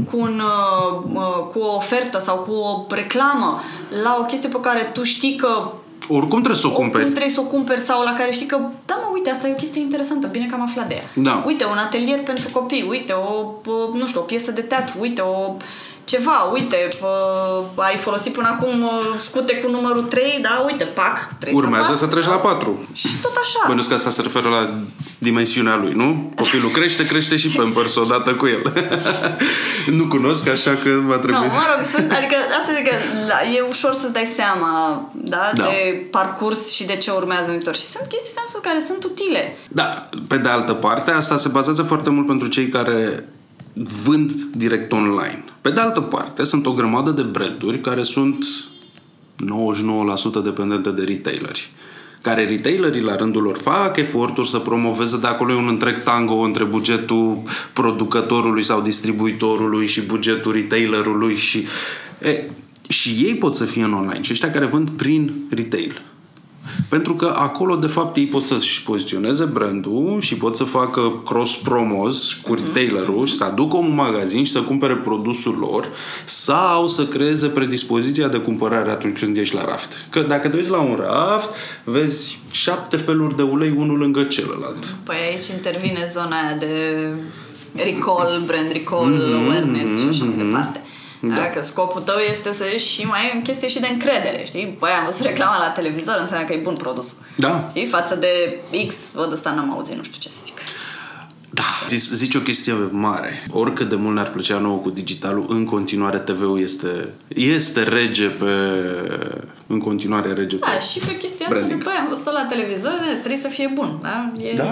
cu o ofertă sau cu o reclamă la o chestie pe care tu știi că oricum trebuie să o cumperi. Oricum trebuie să o cumperi sau la care știi că uite, asta e o chestie interesantă, bine că am aflat de ea. Da. Uite, un atelier pentru copii, uite, o piesă de teatru, uite, ceva, uite, ai folosit până acum scute cu numărul 3, da, uite, pac, 3 urmează 4, să treci la 4. Și tot așa. Bănuiesc că asta se referă la dimensiunea lui, nu? Copilul crește și Pampers odată cu el. Nu cunosc, așa că va trebui... Nu, mă rog, adică asta zic că e ușor să-ți dai seama, da, de parcurs și de ce urmează în viitor. Și sunt chestii care sunt utile. Da, pe de altă parte, asta se bazează foarte mult pentru cei care vând direct online. Pe de altă parte, sunt o grămadă de branduri care sunt 99% dependente de retaileri. Care retailerii la rândul lor fac eforturi să promoveze, de acolo e un întreg tango între bugetul producătorului sau distribuitorului și bugetul retailerului și ei pot să fie în online. Și ăștia care vând prin retail. Pentru că acolo, de fapt, ei pot să-și poziționeze brandul și pot să facă cross-promos cu retailerul și să aducă un magazin și să cumpere produsul lor sau să creeze predispoziția de cumpărare atunci când ești la raft. Că dacă te uiți la un raft, vezi 7 feluri de ulei unul lângă celălalt. Păi aici intervine zona aia de recall, brand recall, awareness și așa mai departe. Da. Că scopul tău este să și mai e o chestie și de încredere, știi? Păi am văzut reclama la televizor, înseamnă că e bun produs. Da. Știi? Față de X, văd ăsta n-am auzit, nu știu ce să zic. Da. Zici o chestie mare. Oricât de mult ne-ar plăcea nouă cu digitalul, în continuare TV-ul este rege în continuare rege pe și pe chestia asta, după aia am văzut la televizor, trebuie să fie bun. Da.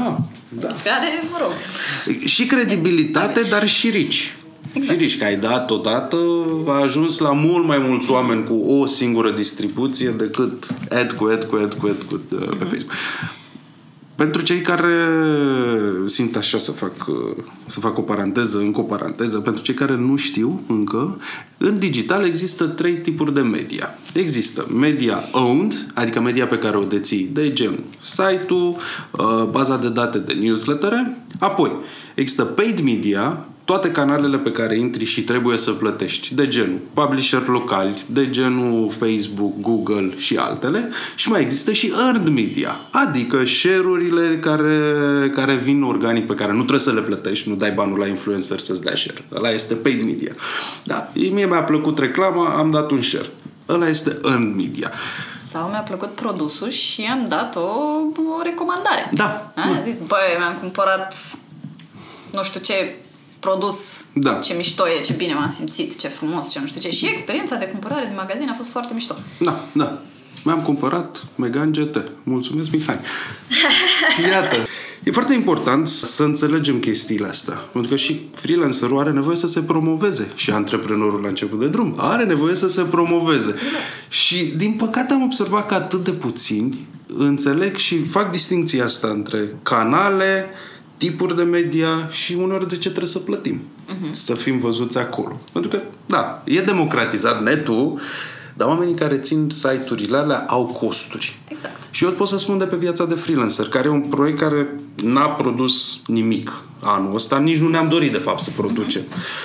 Care, mă rog. Și credibilitate, dar și rici. Exact. Și că ai dat odată, a ajuns la mult mai mulți oameni cu o singură distribuție decât ad cu pe Facebook. Pentru cei care simt așa să fac o paranteză, încă o paranteză, pentru cei care nu știu încă, în digital există 3 tipuri de media. Există media owned, adică media pe care o deții, de genul site-ul, baza de date de newslettere, apoi există paid media, toate canalele pe care intri și trebuie să plătești, de genul publisher locali, de genul Facebook, Google și altele, și mai există și earned media, adică share-urile care vin organic, pe care nu trebuie să le plătești, nu dai banul la influencer să-ți dea share. Ăla este paid media. Da, mie mi-a plăcut reclama, am dat un share. Ăla este earned media. Sau mi-a plăcut produsul și am dat o recomandare. Da. Am zis, băi, mi-am cumpărat nu știu ce produs, ce mișto e, ce bine m-am simțit, ce frumos, ce nu știu ce. Și experiența de cumpărare din magazin a fost foarte mișto. Da. Mi-am cumpărat Megane GT. Mulțumesc, Mihai. Iată. E foarte important să înțelegem chestiile astea. Pentru că și freelancerul are nevoie să se promoveze. Și antreprenorul la început de drum are nevoie să se promoveze. Și, din păcate, am observat că atât de puțini înțeleg și fac distincția asta între canale, tipuri de media și uneori de ce trebuie să plătim. Să fim văzuți acolo. Pentru că, e democratizat netul, dar oamenii care țin site-urile alea au costuri. Exact. Și eu pot să spun de pe viața de freelancer, care e un proiect care n-a produs nimic anul ăsta, nici nu ne-am dorit de fapt să producem.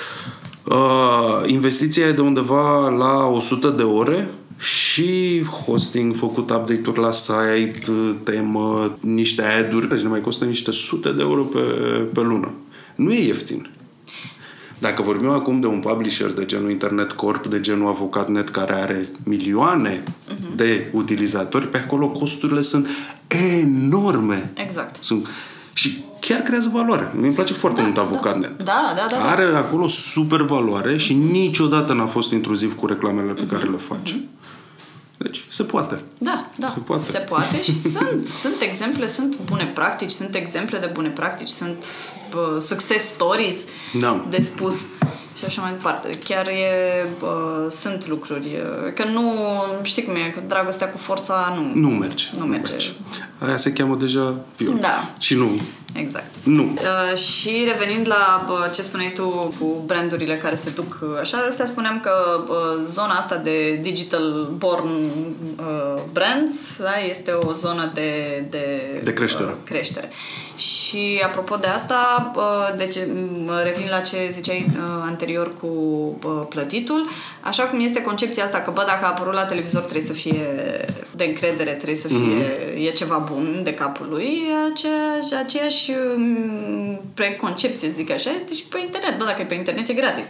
Investiția e de undeva la 100 de ore și hosting, făcut update-uri la site, temă, niște ad-uri, deci ne mai costă niște sute de euro pe lună. Nu e ieftin. Dacă vorbim acum de un publisher de genul Internet Corp, de genul Avocatnet, care are milioane de utilizatori, pe acolo costurile sunt enorme. Exact. Și chiar creează valoare. Mi-mi place foarte mult Avocatnet. Da. Are acolo super valoare și niciodată n-a fost intruziv cu reclamele pe care le face. Deci, se poate. Da. Se poate și sunt exemple, sunt bune practici, sunt exemple de bune practici, sunt success stories de spus. și așa mai departe. Chiar sunt lucruri, că nu, știi cum e, că dragostea cu forța nu merge. Nu merge. Aia se cheamă deja viol. Da. Și nu. Exact. Nu. Și revenind la ce spuneai tu cu brandurile care se duc așa, de astea spuneam că zona asta de digital born brands, da, este o zonă de creștere. Și apropo de asta, deci revin la ce ziceai anterior cu plătitul, așa cum este concepția asta că dacă a apărut la televizor trebuie să fie de încredere, trebuie să fie e ceva bun de capul lui, aceeași preconcepție, zic așa, este și pe internet. Dacă e pe internet e gratis.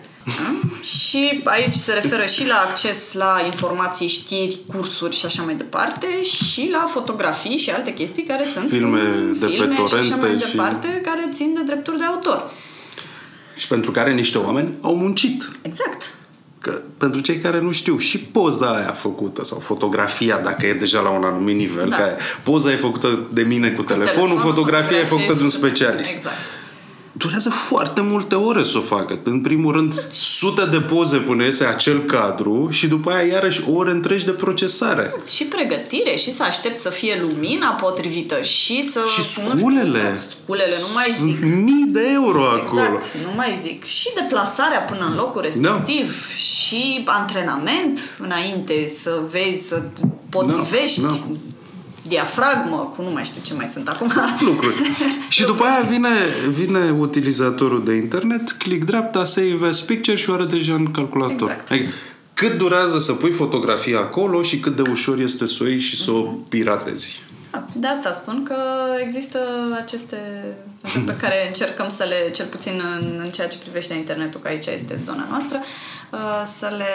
Și aici se referă și la acces la informații, știri, cursuri și așa mai departe, și la fotografii și alte chestii care sunt filme de pe torrente și așa mai departe, care țin de drepturi de autor. Și pentru care niște oameni au muncit. Exact. Că pentru cei care nu știu, și poza aia făcută sau fotografia, dacă e deja la un anumit nivel, că poza e făcută de mine cu telefonul, fotografia e făcută de un specialist. Exact. Durează foarte multe ore să o facă. În primul rând, sute de poze până iese acel cadru și după aia iarăși ore întregi de procesare. Și pregătire, și să aștept să fie lumina potrivită și să... Și sculele. Sculele, nu mai zic. Mii de euro acolo. Exact, nu mai zic. Și deplasarea până în locul respectiv. Și antrenament înainte să vezi, să potrivești... diafragmă, cu nu mai știu ce mai sunt acum. Lucruri. Și după aia vine utilizatorul de internet, click dreapta, save as picture și o are deja în calculator. Exact. Cât durează să pui fotografia acolo și cât de ușor este să o iei și să o piratezi. De asta spun că există aceste pe care încercăm să le, cel puțin în ceea ce privește internetul, că aici este zona noastră, să le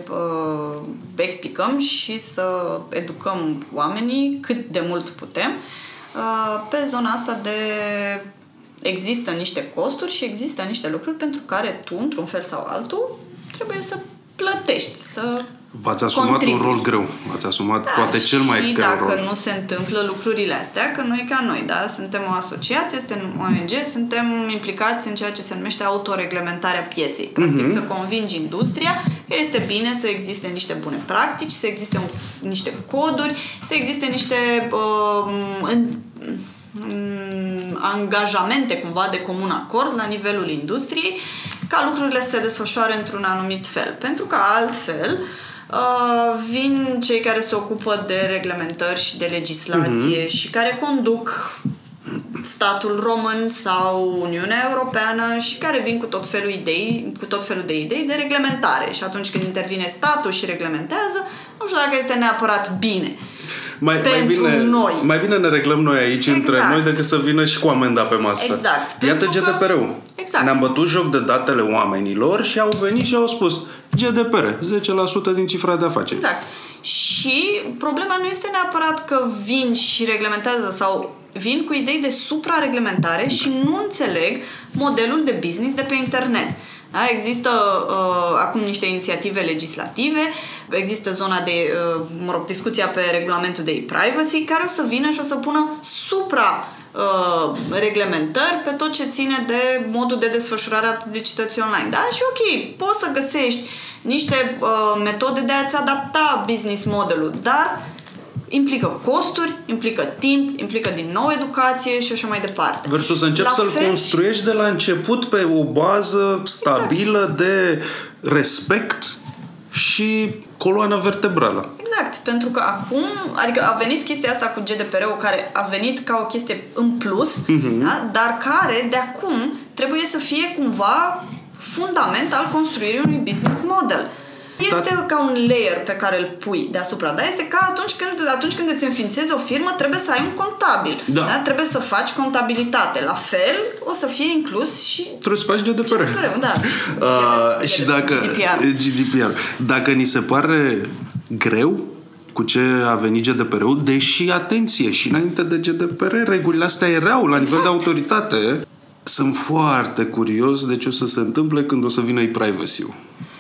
explicăm și să educăm oamenii cât de mult putem pe zona asta de există niște costuri și există niște lucruri pentru care tu, într-un fel sau altul, trebuie să plătești, să v-ați asumat un rol greu. V-ați asumat poate cel mai greu rol. Și dacă nu se întâmplă lucrurile astea, că nu e ca noi, da? Suntem o asociație, suntem o ONG, suntem implicați în ceea ce se numește autoreglementarea pieței. Practic să convingi industria că este bine să existe niște bune practici, să existe niște coduri, să existe niște angajamente cumva de comun acord la nivelul industriei ca lucrurile să se desfășoare într-un anumit fel. Pentru că altfel vin cei care se ocupă de reglementări și de legislație și care conduc statul român sau Uniunea Europeană și care vin cu tot felul de idei de reglementare. Și atunci când intervine statul și reglementează, nu știu dacă este neapărat bine. Mai bine ne reglăm noi aici între noi decât să vină și cu amenda pe masă. Exact. Iată GDPR-ul. Exact. Ne-am bătut joc de datele oamenilor și au venit și au spus GDPR, 10% din cifra de afaceri. Exact. Și problema nu este neapărat că vin și reglementează sau vin cu idei de suprareglementare și nu înțeleg modelul de business de pe internet. Da? Există acum niște inițiative legislative, există zona de, discuția pe regulamentul de e-privacy, care o să vină și o să pună reglementări pe tot ce ține de modul de desfășurare a publicității online. Da? Și ok, poți să găsești niște metode de a-ți adapta business modelul, dar implică costuri, implică timp, implică din nou educație și așa mai departe. Versus să începi să-l construiești de la început pe o bază stabilă de respect și coloana vertebrală. Exact, pentru că acum, adică a venit chestia asta cu GDPR-ul care a venit ca o chestie în plus, da? Dar care de acum trebuie să fie cumva fundament al construirii unui business model. Este ca un layer pe care îl pui deasupra, da? Este ca atunci când îți înființezi o firmă, trebuie să ai un contabil. Da. Da? Trebuie să faci contabilitate. La fel, o să fie inclus și trebuie să faci GDPR. Da. Și dacă GDPR. Dacă ni se pare greu cu ce a venit GDPR-ul, deși, atenție, și înainte de GDPR, regulile astea erau la nivel de autoritate. Sunt foarte curios de ce o să se întâmple când o să vină e-privacy-ul.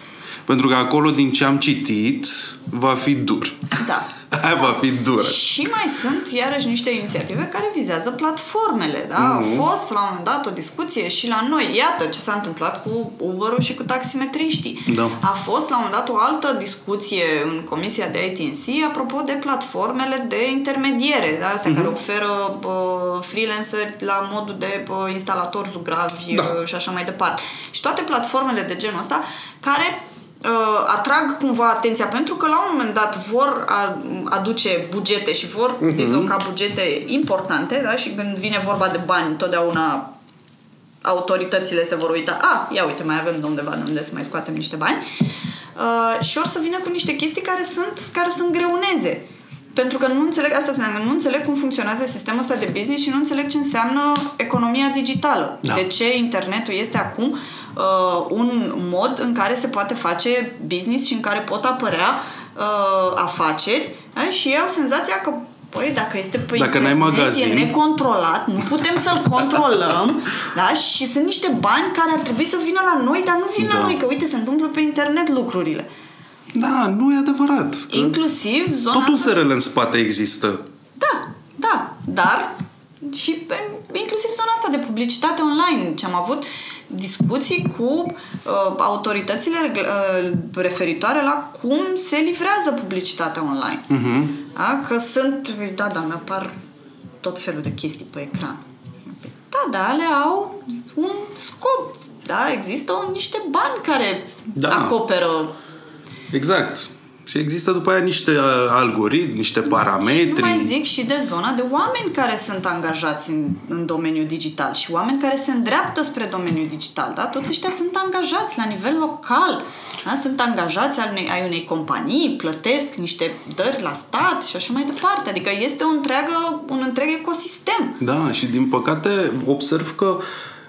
Pentru că acolo, din ce am citit, va fi dur. Da. Aia va fi dură. Și mai sunt, iarăși, niște inițiative care vizează platformele, da? A fost, la un moment dat, o discuție și la noi. Iată ce s-a întâmplat cu Uber-ul și cu taximetriștii. Da. A fost, la un moment dat, o altă discuție în Comisia de ITNC apropo de platformele de intermediere, da? Astea care oferă freelanceri la modul de instalatori zugravi și așa mai departe. Și toate platformele de genul ăsta care atrag cumva atenția, pentru că la un moment dat vor aduce bugete și vor disloca bugete importante, da? Și când vine vorba de bani, totdeauna autoritățile se vor uita, ia uite, mai avem de undeva de unde să mai scoatem niște bani, și or să vină cu niște chestii care sunt greuneze. Pentru că nu înțeleg, asta spuneam, nu înțeleg cum funcționează sistemul ăsta de business și nu înțeleg ce înseamnă economia digitală. Da. De ce internetul este acum un mod în care se poate face business și în care pot apărea afaceri, da? Și eu au senzația că dacă este pe internet, e necontrolat, nu putem să-l controlăm, da? Și sunt niște bani care ar trebui să vină la noi, dar nu vin la noi, că uite, se întâmplă pe internet lucrurile. Da, nu e adevărat. Inclusiv zona totul SRL în spate există. Da, dar și inclusiv zona asta de publicitate online, ce am avut discuții cu autoritățile referitoare la cum se livrează publicitatea online. Da? Că sunt, mi-apar tot felul de chestii pe ecran. Da, ale au un scop. Da? Există niște bani care acoperă. Exact. Și există după aia niște algoritmi, niște parametri. Și nu mai zic și de zona de oameni care sunt angajați în domeniul digital și oameni care se îndreaptă spre domeniul digital. Da? Toți ăștia sunt angajați la nivel local. Da? Sunt angajați ai unei companii, plătesc niște dări la stat și așa mai departe. Adică este un întreg ecosistem. Da, și din păcate observ că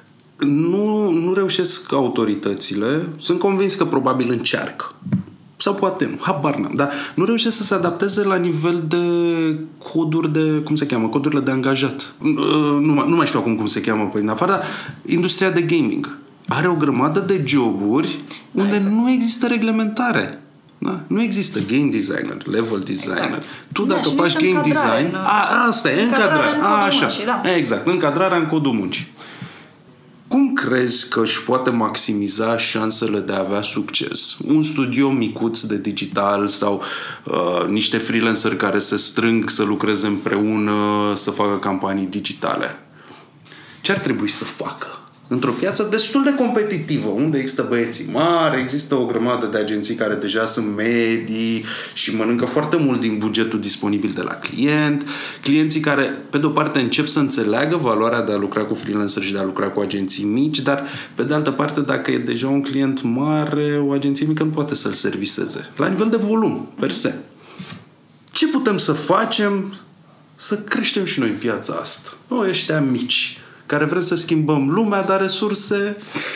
nu reușesc autoritățile. Sunt convins că probabil încearcă. Sau poate nu, habar n-am, dar nu reușesc să se adapteze la nivel de coduri de, cum se cheamă, codurile de angajat. Nu mai știu acum cum se cheamă pe din afară, dar industria de gaming are o grămadă de joburi unde nu există reglementare. Da? Nu există game designer, level designer. Exact. Tu dacă faci game design, asta e, încadrarea. Așa. Muncii, da. Exact, încadrarea în codul muncii. Cum crezi că își poate maximiza șansele de a avea succes? Un studio micuț de digital sau niște freelanceri care se strâng să lucreze împreună, să facă campanii digitale? Ce ar trebui să facă? Într-o piață destul de competitivă, unde există băieții mari, există o grămadă de agenții care deja sunt medii și mănâncă foarte mult din bugetul disponibil de la client, clienții care, pe de-o parte, încep să înțeleagă valoarea de a lucra cu freelanceri și de a lucra cu agenții mici, dar, pe de altă parte, dacă e deja un client mare, o agenție mică nu poate să-l serviseze. La nivel de volum, per se. Ce putem să facem să creștem și noi piața asta? Noi ăștia mici, care vrem să schimbăm lumea, dar resurse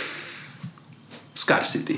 scarcity.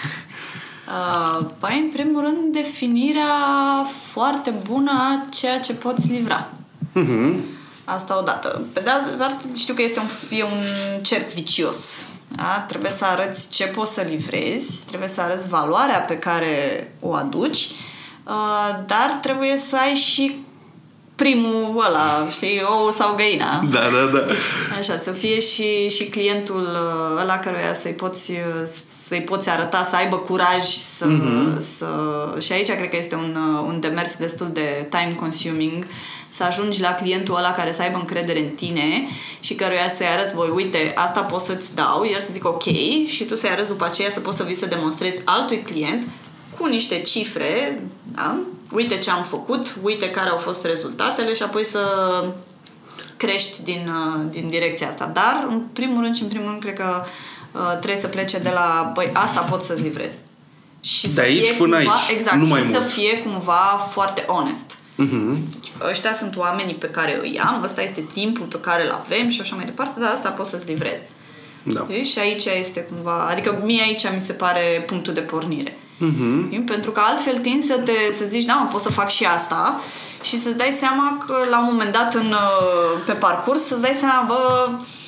În primul rând, definirea foarte bună a ceea ce poți livra. Asta odată. Pe de altă parte, știu că e un cerc vicios. Da? Trebuie să arăți ce poți să livrezi, trebuie să arăți valoarea pe care o aduci, dar trebuie să ai și primul ăla, știi, ou sau găina. Da. Așa, să fie și clientul ăla căruia să-i poți arăta, să aibă curaj și aici cred că este un demers destul de time consuming, să ajungi la clientul ăla care să aibă încredere în tine și căruia să-i arăți, uite, asta pot să-ți dau, el să zic ok, și tu să-i arăți după aceea să poți să vii să demonstrezi altui client cu niște cifre, da? Uite ce am făcut, uite care au fost rezultatele și apoi să crești din direcția asta. Dar, în primul rând, cred că trebuie să plece de la, asta pot să-ți livrez. Și de aici până aici, exact, nu mai și mult. Să fie cumva foarte honest. Ăștia sunt oamenii pe care îi am, ăsta este timpul pe care îl avem și așa mai departe, dar asta pot să-ți livrez. Da. Și aici este cumva, adică mie aici mi se pare punctul de pornire. Pentru că altfel tind să zici, pot să fac și asta și să-ți dai seama că la un moment dat pe parcurs să-ți dai seama,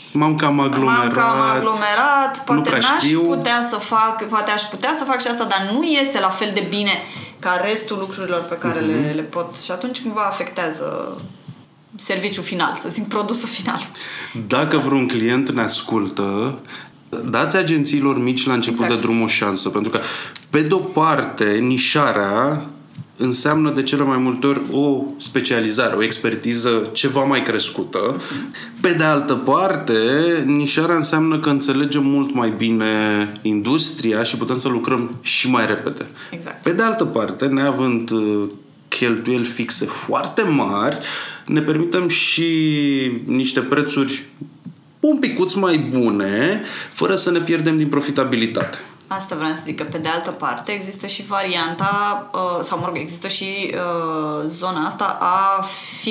M-am cam aglomerat, poate aș putea să fac și asta, dar nu iese la fel de bine ca restul lucrurilor pe care le pot. Și atunci cumva afectează serviciul final, să zic, produsul final. Dacă vreun client ne ascultă, dați agențiilor mici la început de drum o șansă, pentru că, pe de-o parte, nișarea înseamnă de cele mai multe ori o specializare, o expertiză ceva mai crescută. Pe de altă parte, nișarea înseamnă că înțelegem mult mai bine industria și putem să lucrăm și mai repede. Exact. Pe de altă parte, neavând cheltuieli fixe foarte mari, ne permitem și niște prețuri un picuț mai bune, fără să ne pierdem din profitabilitate. Asta vreau să zic, că pe de altă parte există și varianta, există și zona asta a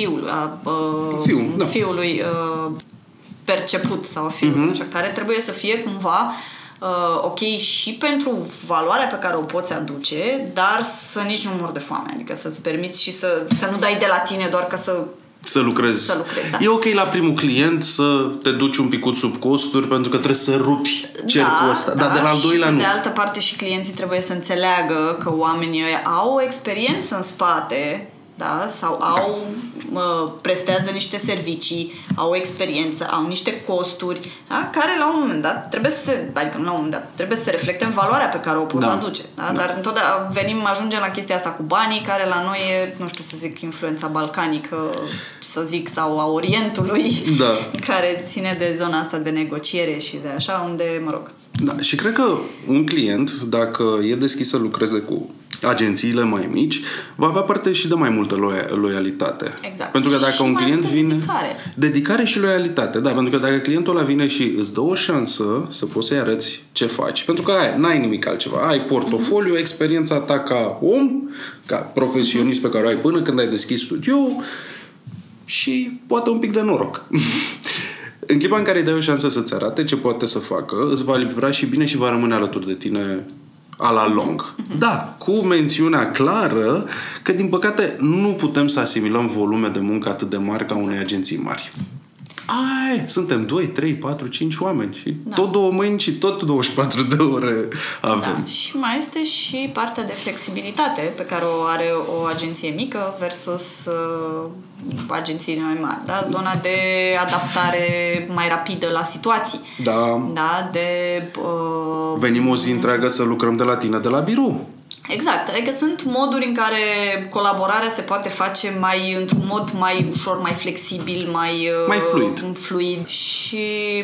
fiului perceput sau a fiului, așa, care trebuie să fie cumva ok și pentru valoarea pe care o poți aduce, dar să nici nu mor de foame, adică să-ți permiți și să nu dai de la tine doar ca să lucrezi, da. E ok la primul client să te duci un picut sub costuri pentru că trebuie să rupi cercul ăsta. Dar de la al doilea nu. De altă parte și clienții trebuie să înțeleagă că oamenii ăia au o experiență în spate, da? Sau prestează niște servicii, au experiență, au niște costuri, da? Care la un moment dat trebuie să se reflecte în valoarea pe care o pot aduce. Da? Dar întotdeauna ajungem la chestia asta cu banii, care la noi e, nu știu să zic, influența balcanică, să zic, sau a Orientului, care ține de zona asta de negociere și de așa, unde, mă rog. Da, și cred că un client, dacă e deschis să lucreze cu agențiile mai mici, va avea parte și de mai multă loialitate. Exact. Pentru că dacă și un client vine... Dedicare și loialitate, da. Pentru că dacă clientul ăla vine și îți dă o șansă să poți să-i arăți ce faci. Pentru că n-ai nimic altceva. Ai portofoliu, experiența ta ca om, ca profesionist pe care o ai până când ai deschis studiul și poate un pic de noroc. În clipa în care îi dai o șansă să-ți arate ce poate să facă, îți va livra și bine și va rămâne alături de tine a la lung. Da, cu mențiunea clară că, din păcate, nu putem să asimilăm volume de muncă atât de mari ca unei agenții mari. Suntem 2, 3, 4, 5 oameni și tot 2 mâini și tot 24 de ore avem. Da. Și mai este și partea de flexibilitate pe care o are o agenție mică versus agențiile mai mari. Da? Zona de adaptare mai rapidă la situații. Da, venim o zi întreagă să lucrăm de la tine, de la birou. Exact, adică sunt moduri în care colaborarea se poate face într-un mod mai ușor, mai flexibil, mai fluid. Și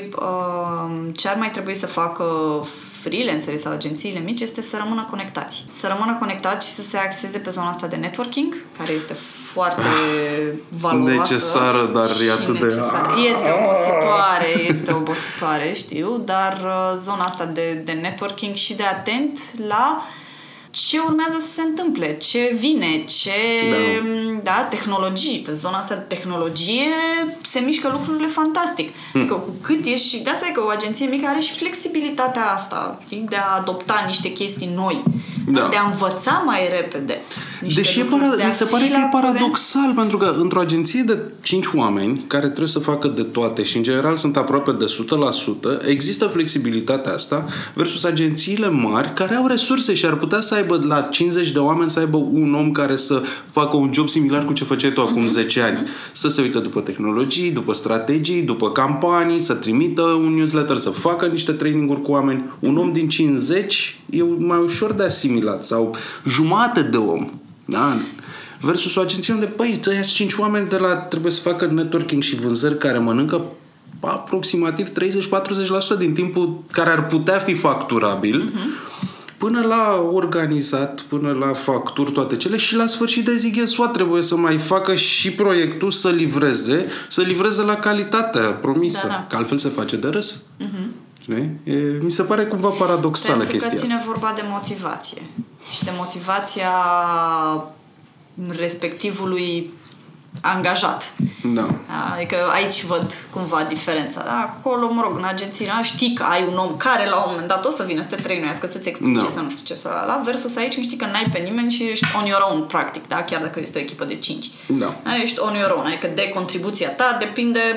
ce ar mai trebui să facă freelancerii sau agențiile mici este să rămână conectați. Să rămână conectați și să se axeze pe zona asta de networking, care este foarte valoroasă. Necesară, dar e atât de... Este obositoare, știu, dar zona asta de networking și de atent la ce urmează să se întâmple, ce vine, tehnologii. Pe zona asta de tehnologie se mișcă lucrurile fantastic. Adică cu cât ești... De asta e că o agenție mică are și flexibilitatea asta, de a adopta niște chestii noi, de a învăța mai repede. Deși mi se pare că e paradoxal, pentru că într-o agenție de 5 oameni care trebuie să facă de toate și în general sunt aproape de 100%, există flexibilitatea asta versus agențiile mari care au resurse și ar putea să aibă la 50 de oameni să aibă un om care să facă un job similar cu ce făceai tu acum 10 ani. Să se uite după tehnologii, după strategii, după campanii, să trimită un newsletter, să facă niște training-uri cu oameni. Un om din 50 e mai ușor de asimilat sau jumate de om. Da? Versus o agenție unde, ăia 5 oameni trebuie să facă networking și vânzări care mănâncă aproximativ 30-40% din timpul care ar putea fi facturabil până la organizat, până la facturi, toate cele și la sfârșit de zi trebuie să mai facă și proiectul să livreze la calitatea promisă, că altfel se face de râs. Mi se pare cumva paradoxală chestia asta. Pentru că ține vorba de motivație și de motivația respectivului angajat. Da. Adică aici văd cumva diferența. Da? Acolo, în agenție, știi că ai un om care la un moment dat o să vină să te trăinuiască, să-ți explice, să nu știu ce să la versus aici știi că n-ai pe nimeni și ești on your own, practic, da? Chiar dacă este o echipă de 5. Da. Ești on your own, adică de contribuția ta depinde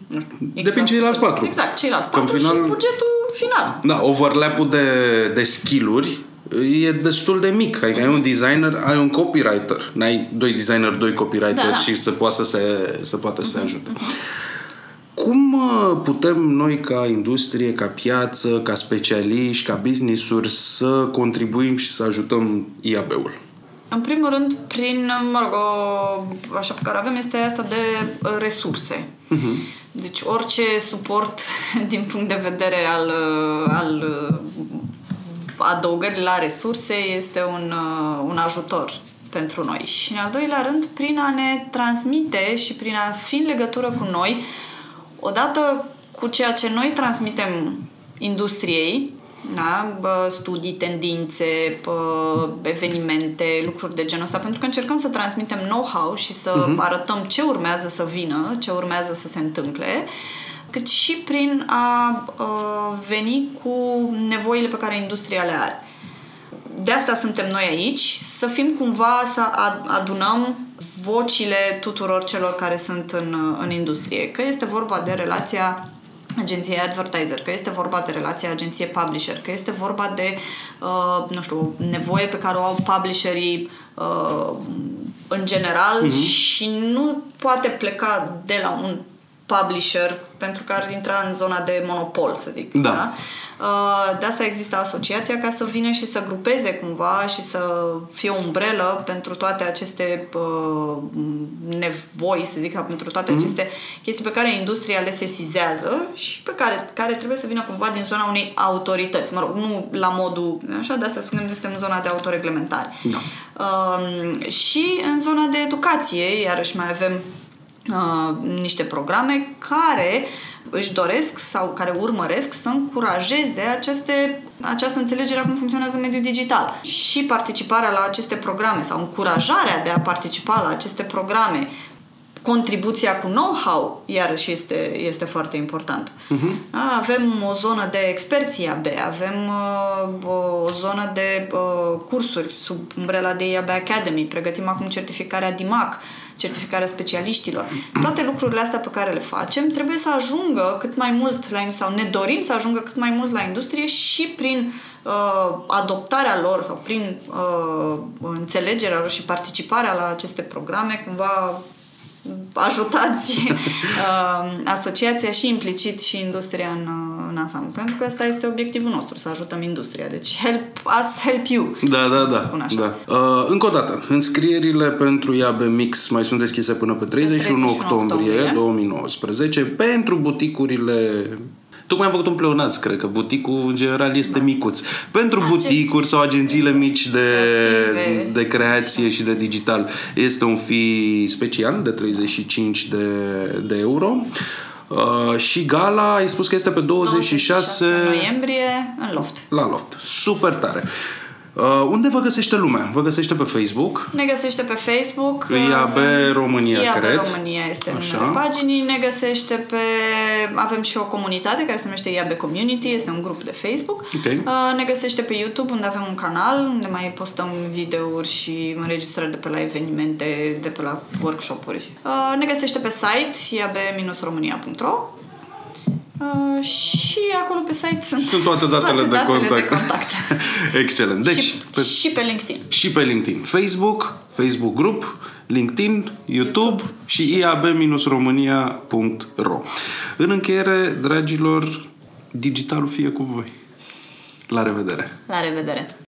nu știu, depinde ceilalți 4. Exact, ceilalți 4 și bugetul final. Da, overlap-ul de skill-uri e destul de mic. Adică ai un designer, ai un copywriter. N-ai 2 designer, 2 copywriter și să poată să se ajute. Cum putem noi ca industrie, ca piață, ca specialiști, ca business-uri să contribuim și să ajutăm IAB-ul? În primul rând, prin, așa pe care avem este asta de resurse. Deci orice suport din punct de vedere al adăugării la resurse este un ajutor pentru noi. Și în al doilea rând, prin a ne transmite și prin a fi în legătură cu noi, odată cu ceea ce noi transmitem industriei, da? Studii, tendințe, evenimente, lucruri de genul ăsta, pentru că încercăm să transmitem know-how și să arătăm ce urmează să vină, ce urmează să se întâmple, cât și prin a veni cu nevoile pe care industria le are. De asta suntem noi aici, să fim cumva, să adunăm vocile tuturor celor care sunt în industrie. Că este vorba de relația agenție advertiser, că este vorba de relația agenție publisher, că este vorba de, nevoie pe care o au publisherii în general și nu poate pleca de la un publisher pentru că ar intra în zona de monopol, să zic. Da? De asta există asociația, ca să vină și să grupeze cumva și să fie o umbrelă pentru toate aceste nevoi, să zic, pentru toate aceste chestii pe care industria le sesizează și pe care trebuie să vină cumva din zona unei autorități. Mă rog, nu la modul așa, de asta spunem că suntem în zona de autoreglementare. Și în zona de educație, iarăși mai avem niște programe care își doresc sau care urmăresc să încurajeze această înțelegere a cum funcționează mediul digital. Și participarea la aceste programe sau încurajarea de a participa la aceste programe, contribuția cu know-how, iarăși este foarte important. Avem o zonă de experți IAB, avem o zonă de cursuri sub umbrela de IAB Academy, pregătim acum certificarea DIMAC, certificarea specialiștilor. Toate lucrurile astea pe care le facem trebuie să ajungă cât mai mult sau ne dorim să ajungă cât mai mult la industrie și prin adoptarea lor sau prin înțelegerea lor și participarea la aceste programe, cumva ajutați asociația și implicit și industria în ansamblu. Pentru că ăsta este obiectivul nostru, să ajutăm industria. Deci help us, help you. Da. Încă o dată, înscrierile pentru IAB Mix mai sunt deschise până pe 31 octombrie 2019 pentru buticurile. Tocmai am făcut un pleonaz, cred că buticul în general este micuț. Pentru buticuri sau agențiile mici de creație și de digital este un fee special de 35 de euro. Și gala, ai spus că este pe 26 noiembrie în Loft. La Loft. Super tare. Unde vă găsește lumea? Vă găsește pe Facebook? Ne găsește pe Facebook. IAB România, cred. IAB România este numele paginii. Ne găsește avem și o comunitate care se numește IAB Community, este un grup de Facebook. Okay. Ne găsește pe YouTube, unde avem un canal, unde mai postăm videouri și înregistrări de pe la evenimente, de pe la workshop-uri. Ne găsește pe site iab-romania.ro. Și acolo pe site sunt toate datele de contact. Excelent. Deci, și pe LinkedIn. Și pe LinkedIn. Facebook Group, LinkedIn, YouTube și iab-romania.ro. În încheiere, dragilor, digitalul fie cu voi. La revedere! La revedere!